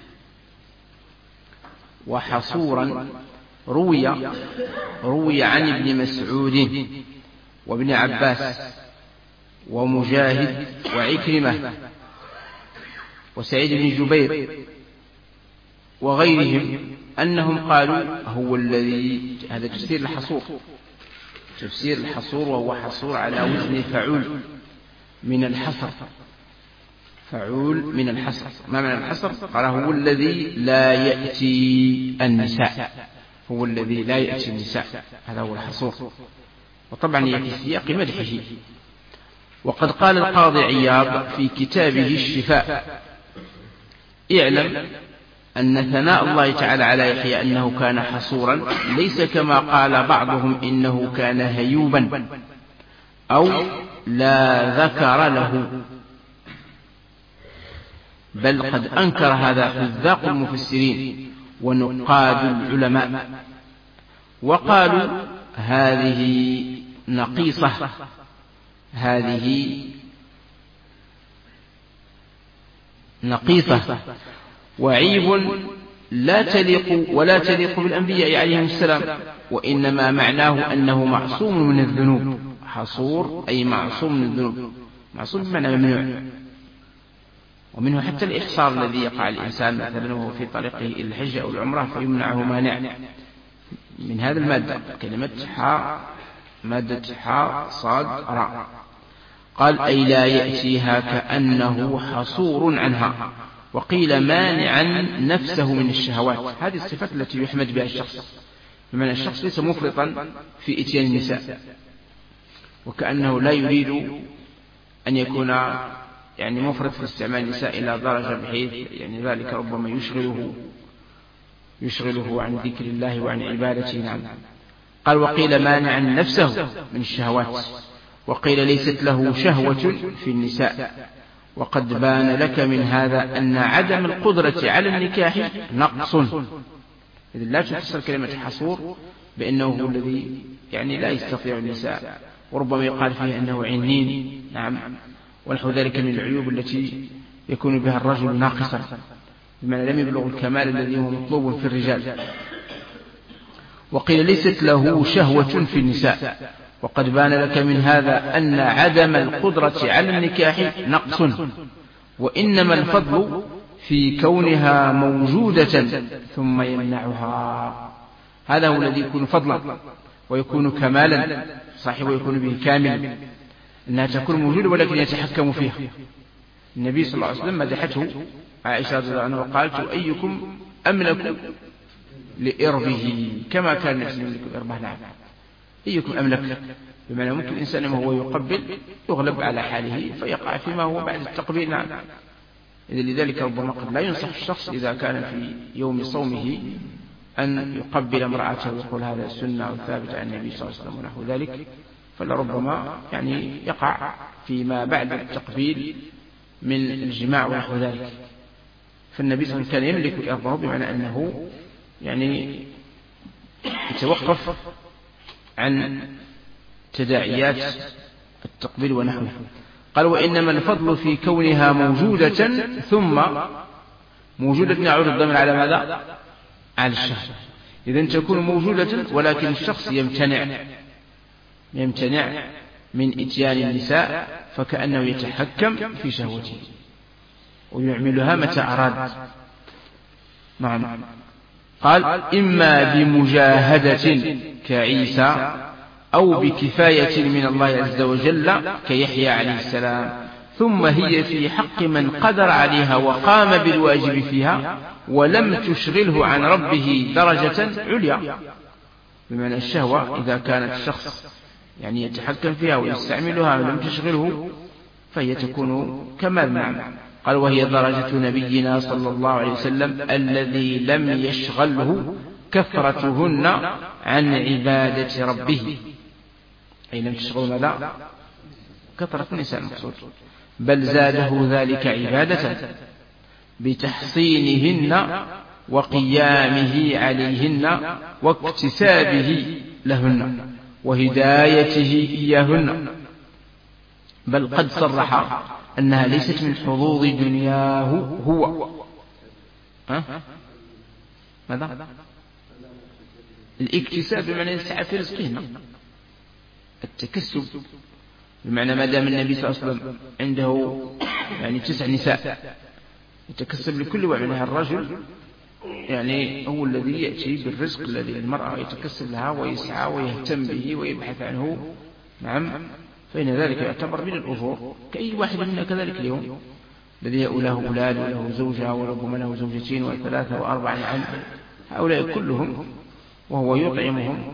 [SPEAKER 1] وحصورا روي روي عن ابن مسعود وابن عباس ومجاهد وعكرمة وسعيد بن جبير وغيرهم أنهم قالوا هو الذي، هذا تفسير الحصور، تفسير الحصور، وهو حصور على وزن فعول من الحصر، فعول من الحصر. ما معنى الحصر؟ قال هو الذي لا يأتي النساء، هو الذي لا يأتي النساء، هذا هو الحصور. وطبعا هي في سياق مدحه. وقد قال القاضي عياض في كتابه الشفاء اعلم أن ثناء الله تعالى على يحيى أنه كان حصورا ليس كما قال بعضهم إنه كان هيوبا أو لا ذكر له، بل قد أنكر هذا حذاق المفسرين ونقاد العلماء، وقالوا هذه نقيصة، هذه نقيصة وعيب لا تليق ولا تليق بالأنبياء عليهم السلام، وإنما معناه أنه معصوم من الذنوب. حصور أي معصوم من الذنوب، معصوم بمعنى ممنوع. ومنه حتى الإحصار الذي يقع الإنسان مثلا وهو في طريقه إلى الحج أو العمرة فيمنعه مانع من هذا المادة، كلمة حاء، مادة حاء صاد راء. قال أي لا يأتيها كأنه حصور عنها. وقيل مانعا نفسه من الشهوات. هذه الصفات التي يحمد بها الشخص، بمعنى الشخص ليس مفرطا في إتيان النساء، وكأنه لا يريد أن يكون يعني مفرط في استعمال النساء إلى درجة بحيث يعني ذلك ربما يشغله يشغله عن ذكر الله وعن عبادته. نعم. قال وقيل مانعا نفسه من الشهوات، وقيل ليست له شهوة في النساء. وقد بان لك من هذا أن عدم القدرة على النكاح نقص. إذن لا تفسر كلمة حصور بأنه هو الذي يعني لا يستطيع النساء، وربما يقال فيه أنه عنين. نعم. ونحو ذلك من العيوب التي يكون بها الرجل ناقصا، بمعنى لم يبلغ الكمال الذي هو مطلوب في الرجال. وقيل ليست له شهوة في النساء. وقد بان لك من هذا أن عدم القدرة على النكاح نقص، وإنما الفضل في كونها موجودة ثم يمنعها. هذا هو الذي يكون فضلا ويكون كمالا صاحبه يكون به كامل، أنها تكون موجودة ولكن يتحكم فيها. النبي صلى الله عليه وسلم مدحته عائشة رضي الله عنها وقالت أيكم أملك لإربه، كما كان الناس يملك إربه. نعم. أيكم أملك، بمعنى ممكن الإنسان وهو يقبل يغلب على حاله فيقع فيما هو بعد التقبيل. نعم. إذا لذلك ربما قد لا ينصح الشخص إذا كان في يوم صومه أن يقبل امرأته ويقول هذا السنة أو ثابت عن النبي صلى الله عليه وسلم ونحو ذلك، فلربما يعني يقع فيما بعد التقبيل من الجماع ونحو ذلك. فالنبي صلى الله عليه وسلم كان يملك إرضه، بمعنى أنه يعني يتوقف عن تداعيات التقبيل ونحوه. قال وإنما الفضل في كونها موجودة ثم موجودة نعود الضمير على ماذا؟ على الشهوة. إذن تكون موجودة ولكن الشخص يمتنع يمتنع من إتيان النساء، فكأنه يتحكم في شهوته ويعملها متى أراد. نعم. قال إما بمجاهدة كعيسى أو بكفاية من الله عز وجل كيحيى عليه السلام، ثم هي في حق من قدر عليها وقام بالواجب فيها ولم تشغله عن ربه درجة عليا. بمعنى الشهوة إذا كانت الشخص يعني يتحكم فيها ويستعملها ولم تشغله فهي تكون كمال. نعم. قال وهي درجة نبينا صلى الله عليه وسلم الذي لم يشغله كثرتهن عن عبادة ربه، أي لم تشغله ماذا؟ كثرة النساء المقصود، بل زاده ذلك عبادة بتحصينهن وقيامه عليهن واكتسابه لهن وهدايته إياهن، بل قد صرح أنها ليست من حظوظ دنياه هو. ها؟ ماذا؟ الاكتساب بمعنى يسعى في رزقهن، التكسب بمعنى ما دام النبي صلى الله عليه وسلم عنده يعني تسع نساء يتكسب لكل واحد منها. الرجل يعني هو الذي يأتي بالرزق الذي المرأة يتكسب لها ويسعى ويهتم به ويبحث عنه. نعم. فإن ذلك يعتبر من الأجور كأي واحد منا كذلك اليوم الذي له أولاد وله زوجة وربما له زوجتين وثلاثة وأربعة. نعم. هؤلاء كلهم وهو يطعمهم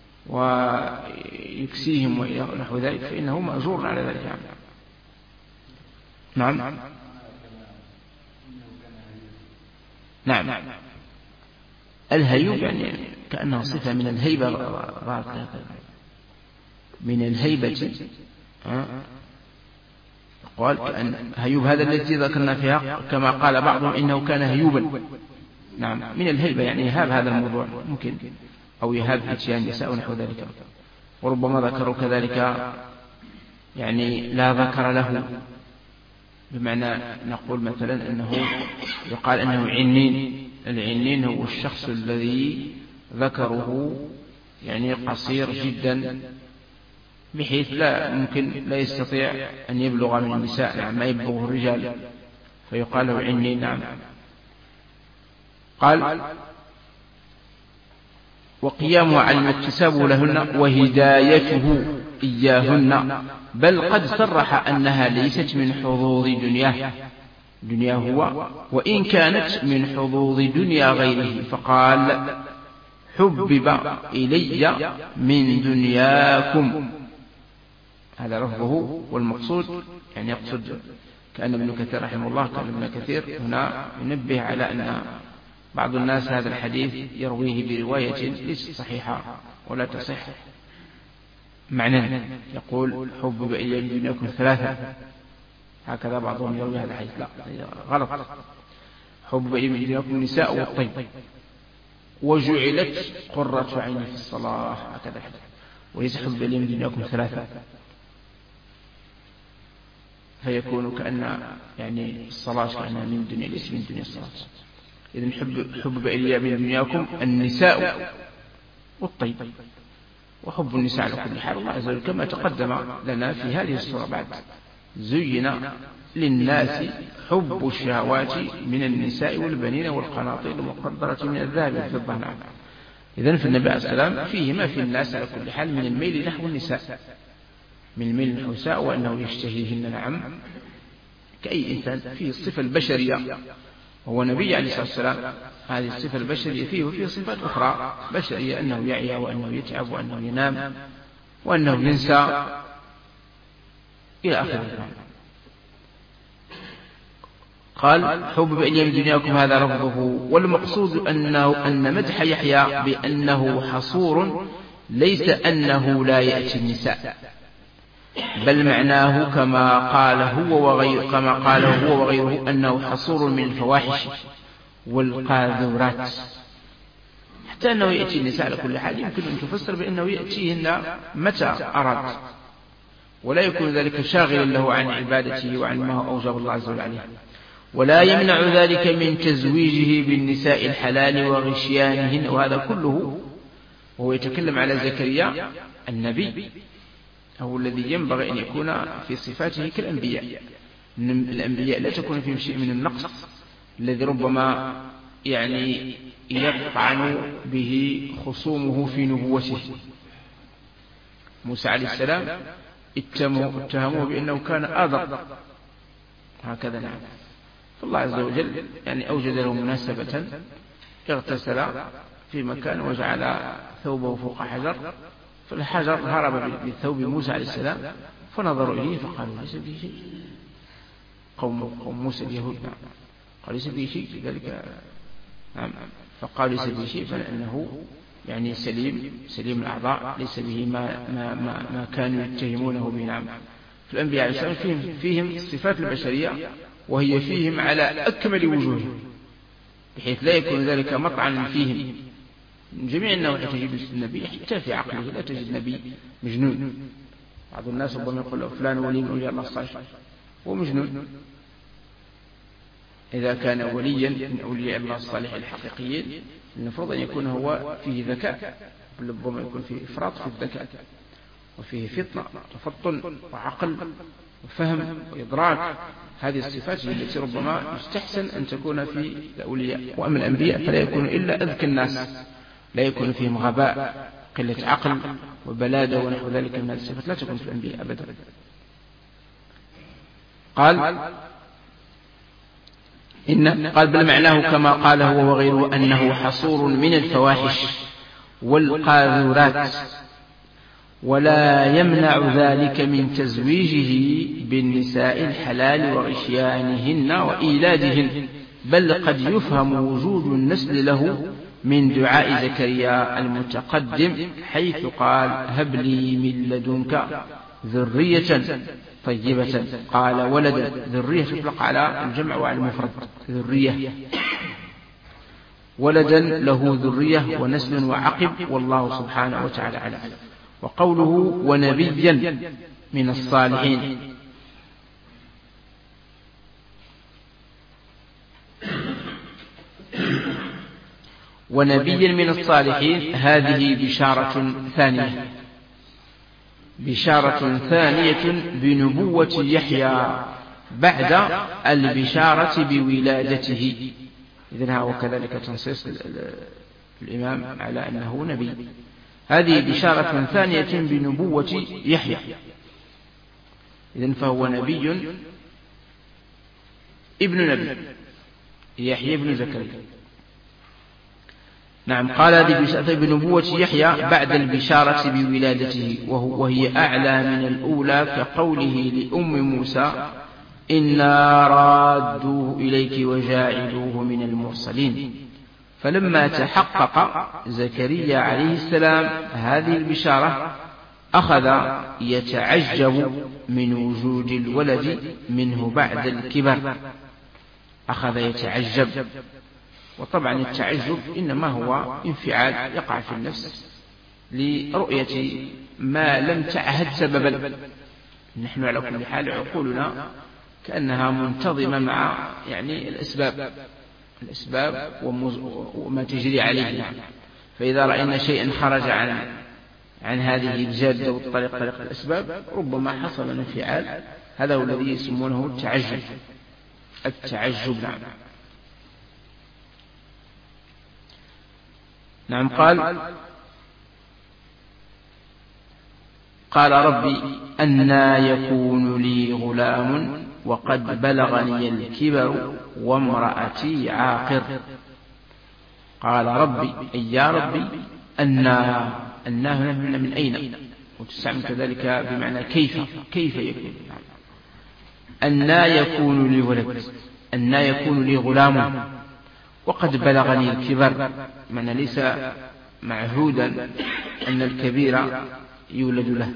[SPEAKER 1] ويكسيهم ونحو ذلك فإنه مأجور على ذلك. نعم. نعم. نعم. الهيوب يعني كأنه صفة من الهيبة، من الهيبة. قال كأن هيوب هذا الذي ذكرنا فيها كما قال بعضهم إنه كان هيوبا. نعم. من الهيبة يعني يهاب هذا الموضوع ممكن، أو يهاب إتيان النساء ونحو ذلك. وربما ذكروا كذلك يعني لا ذكر له، بمعنى نقول مثلا أنه يقال أنه عنين. العنين هو الشخص الذي ذكره يعني قصير جدا بحيث لا ممكن لا يستطيع أن يبلغ من النساء، نعم، ما يبلغه الرجال، فيقال له عني، نعم. قال وقيامه على الاكتساب لهن وهدايته إياهن، بل قد صرح أنها ليست من حظوظ دنياه دنياه هو، وإن كانت من حظوظ دنيا غيره، فقال حبب إلي من دنياكم، هذا لفظه. والمقصود يعني يقصد كأن ابن كثير رحمه الله كان ابن كثير هنا ينبه على أن بعض الناس هذا الحديث يرويه برواية ليست صحيحة ولا تصح معنى، يقول حبب إلي من دنياكم ثلاثة، هكذا بعضهم يروي هذا الحديث، لا، غلط. حبب إلي من دنياكم النساء والطيب وجعلت قرة عيني في الصلاة، هكذا الحديث، وليس حبب إلي من دنياكم ثلاثة، فيكون كأن يعني الصلاة كأنها من الدنيا، ليس من الدنيا الصلاة. إذن حب حبب إلي من دنياكم النساء والطيب، وحب النساء على كل حال الله عز وجل كما تقدم لنا في هذه السورة بعد، زين للناس حب الشهوات من النساء والبنين والقناطير المقنطرة من الذهب والفضة، نعم. إذن في النبي عليه السلام فيه ما في الناس على كل حال من الميل نحو النساء، من الميل نحو النساء، وأنه يشتهيهن، نعم، كأي إنسان فيه الصفة البشرية، هو نبي عليه الصلاة والسلام، هذه الصفة البشرية فيه، وفيه صفات أخرى بشرية، أنه يعيا وأنه يتعب وأنه ينام وأنه ينسى إلى آخره. قال حبب إلي من دنياكم، هذا لفظه. والمقصود أنه أن مدح يحيى بأنه حصور ليس أنه لا يأتي النساء، بل معناه كما قال هو وغيره كما قال هو وغيره أنه حصور من الفواحش والقاذورات، حتى أنه يأتي النساء على كل حال يمكن أن تفسر بأنه يأتيهن متى أراد، ولا يكون ذلك شاغلا له عن عبادته وعن ما أوجب الله عز وجل عليه، ولا يمنع ذلك من تزويجه بالنساء الحلال وغشيانهن. وهذا كله وهو يتكلم على زكريا النبي، هو الذي ينبغي أن يكون في صفاته كالأنبياء. الأنبياء لا تكون فيهم شيء من النقص الذي ربما يعني يطعن به خصومه في نبوته. موسى عليه السلام اتهموه بأنه كان آذر، هكذا، نعم. فالله عز وجل يعني أوجد له مناسبة، اغتسل في مكان وجعل ثوبه فوق حجر، فالحجر هرب بثوب موسى عليه السلام، فنظروا إليه فقالوا ليس به شيء، قوم, قوم موسى اليهود، نعم، قال ليس به شيء ذلك، نعم، فقال ليس به شيء فلأنه يعني سليم سليم الأعضاء، ليس به ما, ما, ما, ما كانوا يتهمونه به، نعم. فالأنبياء عليه السلام فيهم, فيهم الصفات البشرية، وهي فيهم على أكمل وجوه، بحيث لا يكون ذلك مطعنا فيهم. من جميع النواحي تجد النبي حتى في عقله، لا تجد نبي مجنون. بعض الناس ربما يقول فلان ولي من أولياء الله الصالح هو مجنون، إذا كان وليا من أولياء الله الصالح الحقيقيين المفروض أن يكون هو فيه ذكاء، ربما يكون فيه إفراط في الذكاء، وفيه فطنة تفطن وعقل وفهم وإدراك. هذه الصفات هي التي ربما يستحسن أن تكون في الأولياء. وأما الأنبياء فلا يكون إلا أذكى الناس، لا يكون فيهم غباء، قلة عقل وبلادة ونحو ذلك من هذه الصفات، لا تكون في الأنبياء أبدا. قال إن قال بل معناه كما قال هو وغيره أنه حصور من الفواحش والقاذورات، ولا يمنع ذلك من تزويجه بالنساء الحلال وغشيانهن وإيلادهن، بل قد يفهم وجود النسل له من دعاء زكريا المتقدم، حيث قال هب لي من لدنك ذرية طيبة، قال ولد. ذرية تطلق على الجمع وعلى المفرد، ذرية، ولدا له ذرية ونسل وعقب، والله سبحانه وتعالى أعلم. وقوله ونبيا من الصالحين، ونبيا من الصالحين. هذه بشارة ثانية، بشارة ثانية بنبوة يحيى بعد البشارة بولادته. إذن هو كذلك تنصيص الإمام على أنه نبي. هذه بشارة ثانية بنبوة يحيى، إذن فهو نبي ابن نبي يحيى بن زكريا. نعم، قال هذه بشارة بنبوة يحيى بعد البشارة بولادته، وهي أعلى من الأولى، كقوله لأم موسى إنا رادوه إليك وجاعلوه من المرسلين. فلما تحقق زكريا عليه السلام هذه البشارة أخذ يتعجب من وجود الولد منه بعد الكبر، أخذ يتعجب. وطبعا التعجب إنما هو انفعال يقع في النفس لرؤية ما لم تعهد سببا. نحن على كل حال عقولنا كأنها منتظمة مع يعني الأسباب الأسباب وما تجري عليه. فإذا رأينا شيئا خرج عن عن هذه الجادة والطريق طريق الأسباب ربما حصل انفعال. هذا هو الذي يسمونه التعجب. التعجب نعم. نعم قال قال ربي أنى يكون لي غلام وقد بلغني الكبر وامرأتي عاقر. قال ربي أي يا ربي أنى أنى هنا من أين، وتستعمل كذلك بمعنى كيف كيف يكون. أنى يكون لي ولد، أنى يكون لي غلام وقد بلغني الكبر، معنى ليس معهودا أن الكبير يولد له.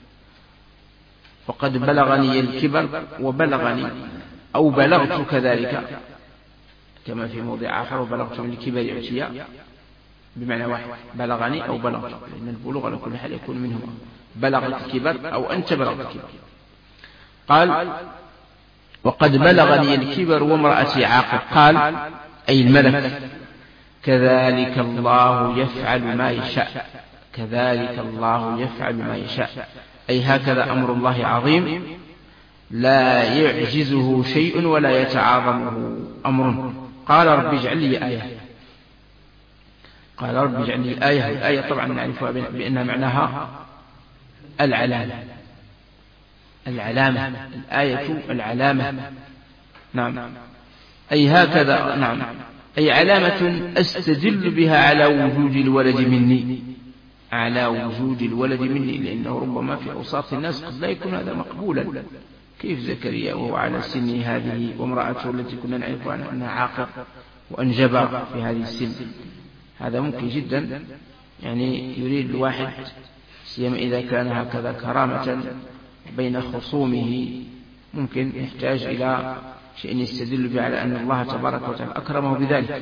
[SPEAKER 1] وقد بلغني الكبر وبلغني أو بلغت كذلك كما في موضع آخر وبلغت من الكبر عتيا بمعنى واحد، بلغني أو بلغت، لأن البلوغ على كل حال يكون منهما، بلغت الكبر أو أنت بلغت الكبر. قال وقد بلغني الكبر وامرأتي عاقر. قال أي الملك كذلك الله يفعل ما يشاء، كذلك الله يفعل ما يشاء، أي هكذا أمر الله عظيم لا يعجزه شيء ولا يتعاظمه أمر. قال رب اجعل لي آية، قال رب اجعل لي آية. الآية طبعا نعرفها بأنها معناها العلامة، العلامة الآية العلامة. نعم أي هكذا، نعم أي علامة أستدل بها على وجود الولد مني، على وجود الولد مني، لأنه ربما في أوساط الناس قد لا يكون هذا مقبولا. كيف زكريا وهو على سن هذه وامرأته التي كنا نعرف عنها أنها عاقر وأنجب في هذه السن؟ هذا ممكن جدا، يعني يريد الواحد سيما إذا كان هكذا كرامة بين خصومه ممكن يحتاج إلى شيء يستدل به على أن الله تبارك وتعالى أكرمه بذلك.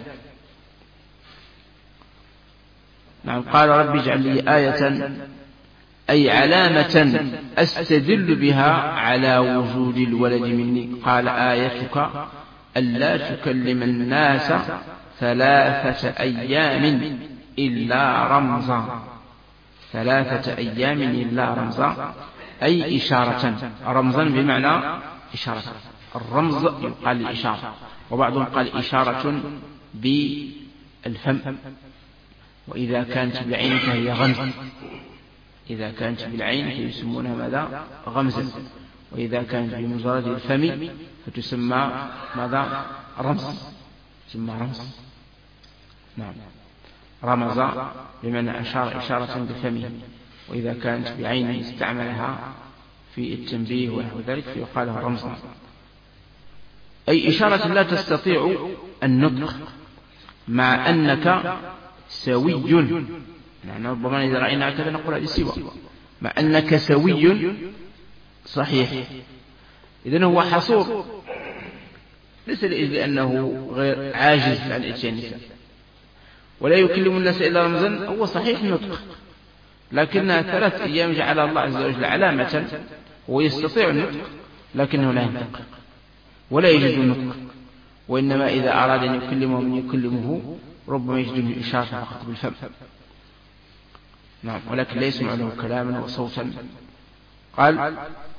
[SPEAKER 1] نعم قال رب اجعل لي آية أي علامة أستدل بها على وجود الولد مني. قال آيتك ألا تكلم الناس ثلاثة أيام إلا رمزا، ثلاثة أيام إلا رمزا أي إشارة. رمزا بمعنى إشارة، الرمز يقال الإشارة، وبعضهم قال إشارة بالفم، وإذا كانت بالعين فهي غمز، إذا كانت بالعين فيسمونها ماذا؟ غمزا، وإذا كانت بمجرد الفم فتسمى ماذا؟ رمز، تسمى رمز. نعم رمز بمعنى أشار إشارة بفمه، وإذا كانت بعين استعملها في التنبيه ونحو ذلك فيقال لها رمزا، أي إشارة لا تستطيع النطق مع أنك سوي. يعني ربما إذا رأينا هكذا نقول هذه سوى، مع أنك سوي صحيح. إذن هو حصور، ليس لأنه غير عاجز عن إتيان النساء ولا يكلم الناس إلا رمزا، هو صحيح النطق، لكنها ثلاث أيام جعل الله عز وجل علامة، ويستطيع النطق لكنه لا ينطق ولا يجد النطق، وإنما إذا أراد أن يكلمه من يكلمه ربما يجد الإشارة فقط بالفم، نعم، ولكن لا يسمع له كلاما وصوتا. قال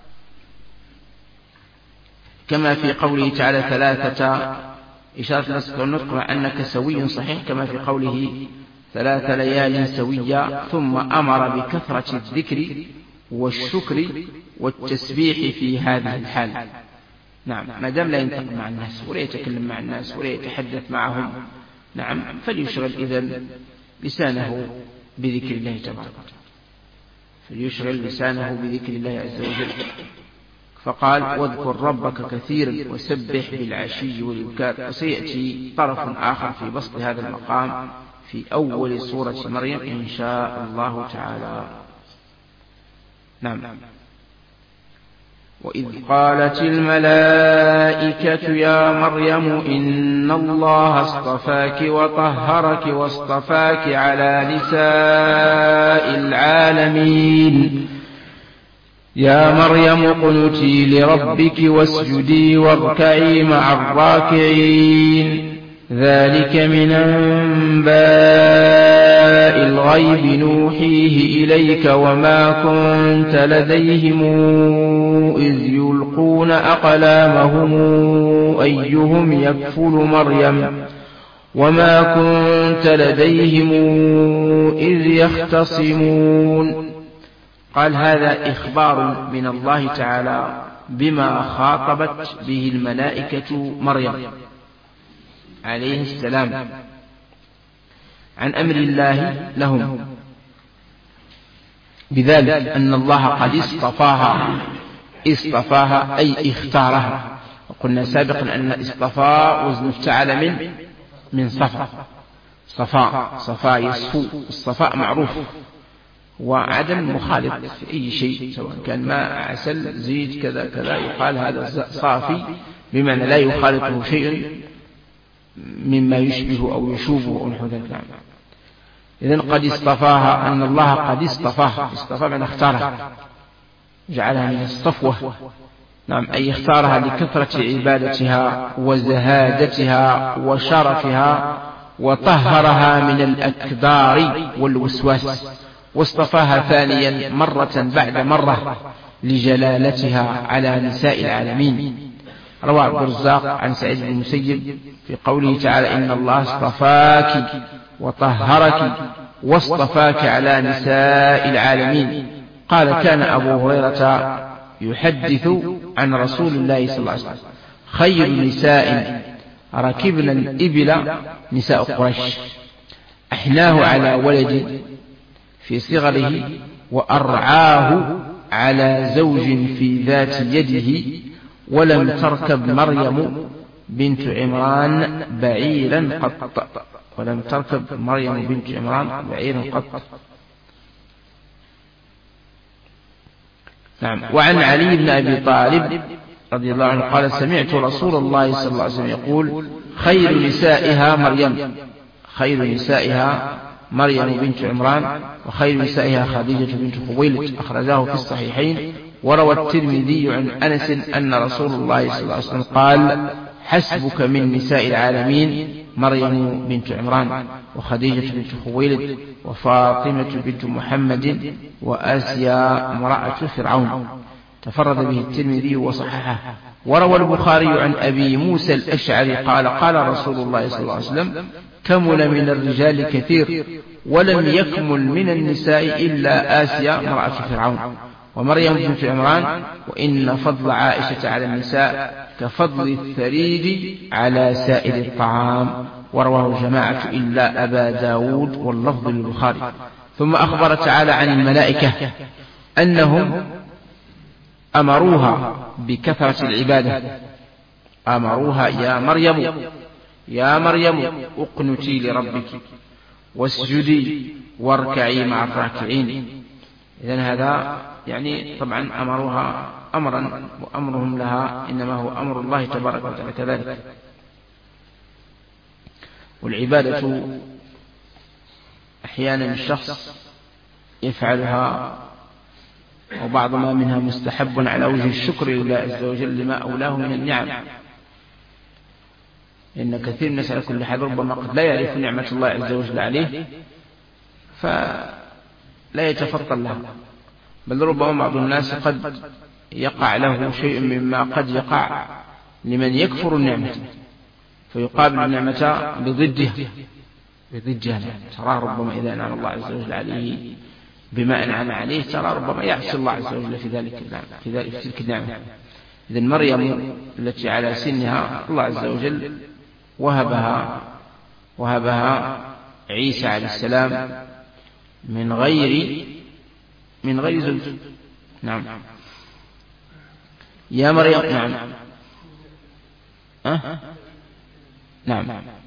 [SPEAKER 1] كما في قوله تعالى ثلاثة إشارة النسخ والنطق مع أنك سوي صحيح، كما في قوله ثلاث ليال سوية، ثم أمر بكثرة الذكر والشكر والتسبيح في هذه الحال. نعم، ما دام لا ينطق مع الناس ولا يتكلم مع الناس ولا يتحدث معهم، نعم، فليشغل إذن لسانه بذكر الله تبارك وتعالى، فليشغل لسانه بذكر الله عز وجل. فقال واذكر ربك كثيرا وسبح بالعشي والإبكار. وسيأتي طرف آخر في بسط هذا المقام في أول سورة مريم إن شاء الله تعالى. نعم. وإذ قالت الملائكة يا مريم إن الله اصطفاك وطهرك واصطفاك على نساء العالمين يا مريم اقنتي لربك واسجدي واركعي مع الراكعين ذلك من أنباء الغيب نوحيه إليك وما كنت لديهم إذ يلقون أقلامهم أيهم يكفل مريم وما كنت لديهم إذ يختصمون. قال هذا إخبار من الله تعالى بما خاطبت به الملائكة مريم عليه السلام عن أمر الله لهم، بذلك أن الله قد اصطفاها اصطفاها أي اختارها. وقلنا سابقا أن اصطفى وزن افتعل من من صفا صفاء صفاء يصفو. الصفاء معروف وعدم مخالط في أي شيء، سواء كان ماء عسل زيت كذا كذا يقال هذا صافي، بمعنى لا يخالطه شيء مما يشبه أو يشوبه أو نحو ذلك. إذن قد اصطفاها، أن الله قد اصطفاها، اصطفى من اختارها جعلها من الصفوة، نعم، أي اختارها لكثرة عبادتها وزهادتها وشرفها، وطهرها من الأكدار والوسواس، واصطفاها ثانيا مرة بعد مرة لجلالتها على نساء العالمين. روى عبد الرزاق عن سعيد بن المسيب في قوله تعالى إن الله اصطفاك وطهرك واصطفاك على نساء العالمين. قال كان أبو هريرة يحدث عن رسول الله صلى الله عليه وسلم خير نساء ركبنا الإبل نساء قريش، أحناه على ولد في صغره وأرعاه على زوج في ذات يده، ولم تركب مريم بنت عمران بعيرا قط ولم تركب مريم بنت عمران بعيرا قط. نعم. وعن علي بن أبي طالب رضي الله عنه قال سمعت رسول الله صلى الله عليه وسلم يقول خير نسائها مريم خير نسائها مريم بنت عمران وخير نسائها خديجة بنت خويلد، أخرجاه في الصحيحين. وروى الترمذي عن أنس أن رسول الله صلى الله عليه وسلم قال حسبك من نساء العالمين مريم بنت عمران وخديجة بنت خويلد وفاطمة بنت محمد وآسيا امرأة فرعون. تفرد به الترمذي وصححه. وروى البخاري عن أبي موسى الأشعري قال قال رسول الله صلى الله عليه وسلم كمل من الرجال كثير ولم يكمل من النساء إلا آسيا امرأة فرعون ومريم بنت عمران، وإن فضل عائشة على النساء كفضل الثريد على سائر الطعام. ورواه جماعة إلا أبا داود واللفظ للبخاري. ثم أخبر تعالى عن الملائكة أنهم أمروها بكثرة العبادة، أمروها يا مريم يا مريم اقنتي لربك واسجدي واركعي مع الراكعين. إذن هذا يعني طبعا أمروها أمرا، وأمرهم لها إنما هو أمر الله تبارك وتعالى كذلك. والعبادة أحيانا الشخص يفعلها وبعض ما منها مستحب على وجه الشكر لله عز وجل لما أولاه من النعم، إن كثير من الناس على كل حال ربما قد لا يعرف نعمة الله عز وجل عليه فلا يتفطن لها، بل ربما بعض الناس قد يقع له شيء مما قد يقع لمن يكفر النعمة، فيقابل النعمة بضدها بضدها تراه ربما إذا أنعم الله عز وجل عليه بما أنعم عليه ترى ربما يعصي الله عز وجل في ذلك في ذلك في تلك النعمة. إذن مريم التي على سنها الله عز وجل وهبها وهبها عيسى عليه السلام من غير من غير زوج. نعم يا مريم. نعم أه؟ نعم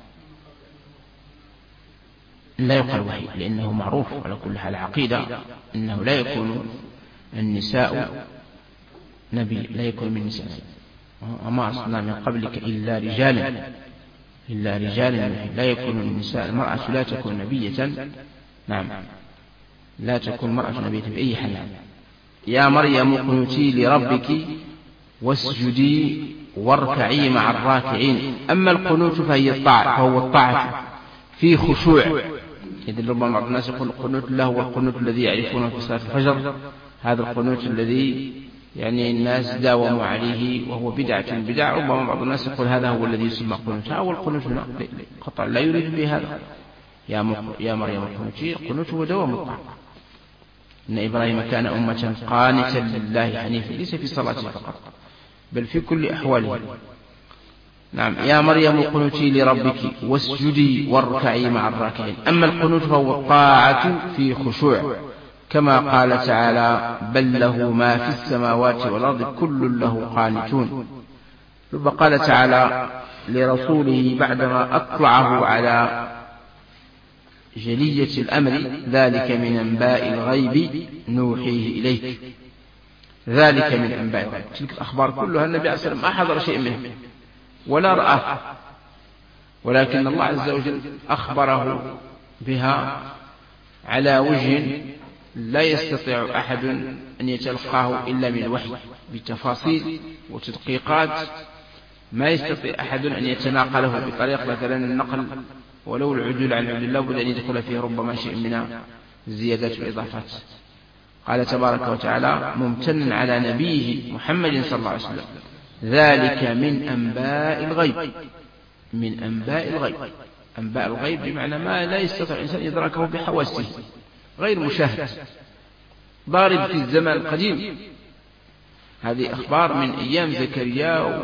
[SPEAKER 1] لا يقال وحي لأنه معروف على كل حال عقيدة أنه لا يكون النساء نبي، لا يكون من النساء وما أصلنا من قبلك إلا رجالا إلا رجالا لا يكون النساء، المرأة لا تكون نبية. نعم لا تكون المرأة نبية بأي حال. يا مريم اقنتي لربك واسجدي واركعي مع الراكعين. أما القنوت فهي الطاعة، فهو الطاعة في خشوع. إذن ربما بعض الناس يقول القنوت له هو القنوت الذي يعرفونه في صلاة الفجر، هذا القنوت الذي يعني الناس داوموا عليه وهو بدعة بدعة. ربما بعض الناس يقول هذا هو الذي يسمى قنوت، هو القنوت قطع لا يريد به هذا. يا يا مريم اقنتي، القنوت هو دوام الطاعة. إن إبراهيم كان أمة قانتا لله حنيفا، ليس في صلاته فقط بل في كل أحواله. نعم يا مريم اقنتي لربك واسجدي واركعي مع الراكعين. أما القنوت فهو الطاعة في خشوع، كما قال تعالى بل له ما في السماوات والأرض كل له قانتون. ثم قال تعالى لرسوله بعدما أطلعه على جلية الأمر ذلك من أنباء الغيب نوحيه إليك. ذلك من أنباء الغيب، تلك الأخبار كلها النبي عليه الصلاة والسلام ما حضر شيء منها ولا رآه، ولكن الله عز وجل أخبره بها على وجه لا يستطيع أحد أن يتلقاه إلا من الوحي بتفاصيل وتدقيقات ما يستطيع أحد أن يتناقله بطريق مثلا النقل ولو العدول عن العدول لا بد أن يدخل فيه ربما شيء من الزيادات والإضافات. قال تبارك وتعالى ممتنا على نبيه محمد صلى الله عليه وسلم ذلك من أنباء الغيب. من أنباء الغيب، أنباء الغيب بمعنى ما لا يستطيع الإنسان إدراكه بحواسه، غير مشاهد، ضارب في الزمان القديم. هذه أخبار من أيام زكريا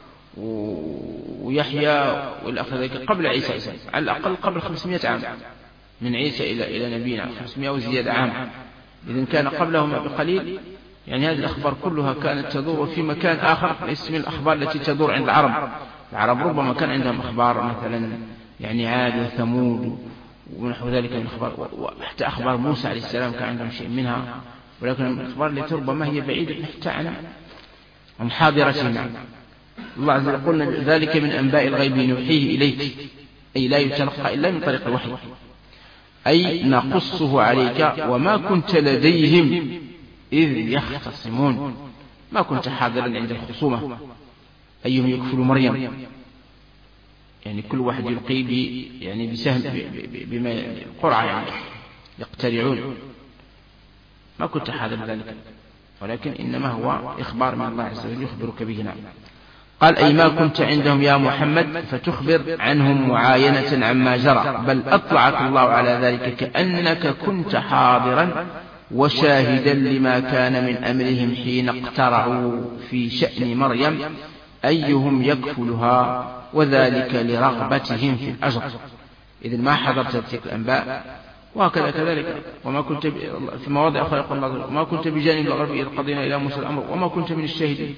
[SPEAKER 1] ويحيى والأخ ذلك قبل عيسى عيسى على الأقل قبل خمسمائة عام من عيسى إلى إلى نبينا، خمسمائة وزيادة عام. إذن كان قبلهما بقليل. يعني هذه الأخبار كلها كانت تدور في مكان آخر ليس من الأخبار التي تدور عند العرب. العرب ربما كان عندهم أخبار مثلا يعني عاد وثمود ونحو ذلك من الأخبار، وحتى أخبار موسى عليه السلام كان عندهم شيء منها، ولكن الأخبار التي ربما هي بعيدة حتى عن عن حاضرتنا. الله عز وجل قلنا ذلك من أنباء الغيب نوحيه إليك، أي لا يتلقى إلا من طريق الوحي، أي نقصه عليك وما كنت لديهم إذ يختصمون. ما كنت حاضرا عند الخصومة أيهم يكفل مريم، يعني كل واحد يلقي ب يعني بسهم بما قرعة يعني يقترعون. ما كنت حاضر ذلك، ولكن إنما هو إخبار من الله عز وجل يخبرك به. نعم قال أي ما كنت عندهم يا محمد فتخبر عنهم معاينة عما جرى، بل أطلعك الله على ذلك كأنك كنت حاضرا وشاهدا لما كان من أمرهم حين اقترعوا في شأن مريم أيهم يكفلها، وذلك لرغبتهم في الأجر. إذن ما حضرت تلك الأنباء. وهكذا كذلك وما كنت في مواضع أخرى يقول الله وما كنت بجانب الغرب إذ قضينا إلى موسى الأمر وما كنت من الشاهدين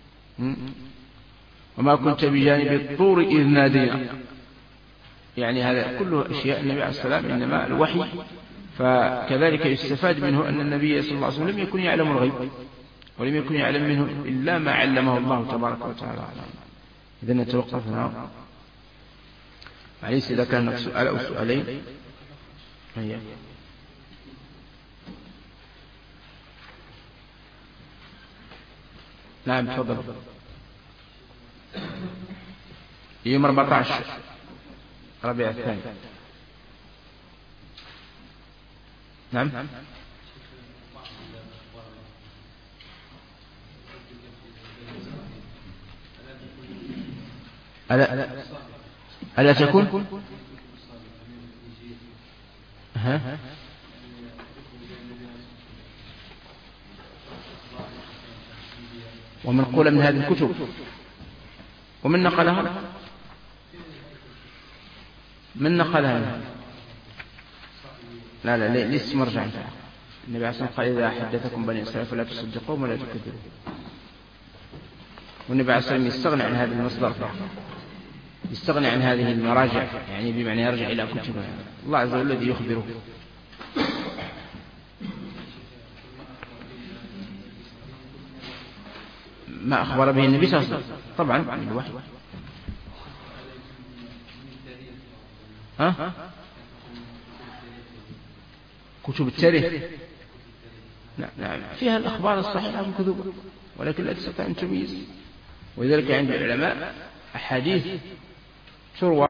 [SPEAKER 1] وما كنت بجانب الطور إذ نادينا. يعني هذا كله أشياء النبي عليه السلام إنما الوحي، فكذلك يستفاد منه أن النبي صلى الله عليه وسلم لم يكن يعلم الغيب ولم يكن يعلم منه إلا ما علمه الله تبارك وتعالى. إذن نتوقف هنا معليش إذا كان سؤال أو سؤالين. هيا. نعم تفضل. يوم أربعة عشر ربيع الثاني. نعم. ألا ألا تكون ها ومن قول من هذه الكتب ومن نقلها من نقلها منها. لا لا ليس مرجع. النبي عليه الصلاة والسلام قال إذا حدثكم بني إسرائيل فلا تصدقوهم ولا تكذبوهم. والنبي عليه الصلاة والسلام يستغني عن هذا المصدر، يستغني عن هذه المراجع، يعني بمعنى يرجع إلى كتبه الله عز وجل الذي يخبره. ما أخبر به النبي صلى الله عليه وسلم طبعا عن الوحي. ها؟ كتب التاريخ نعم فيها الأخبار الصحيحة والكذوب، ولكن لا تستطيع أن تميز. ولذلك عند العلماء أحاديث تروى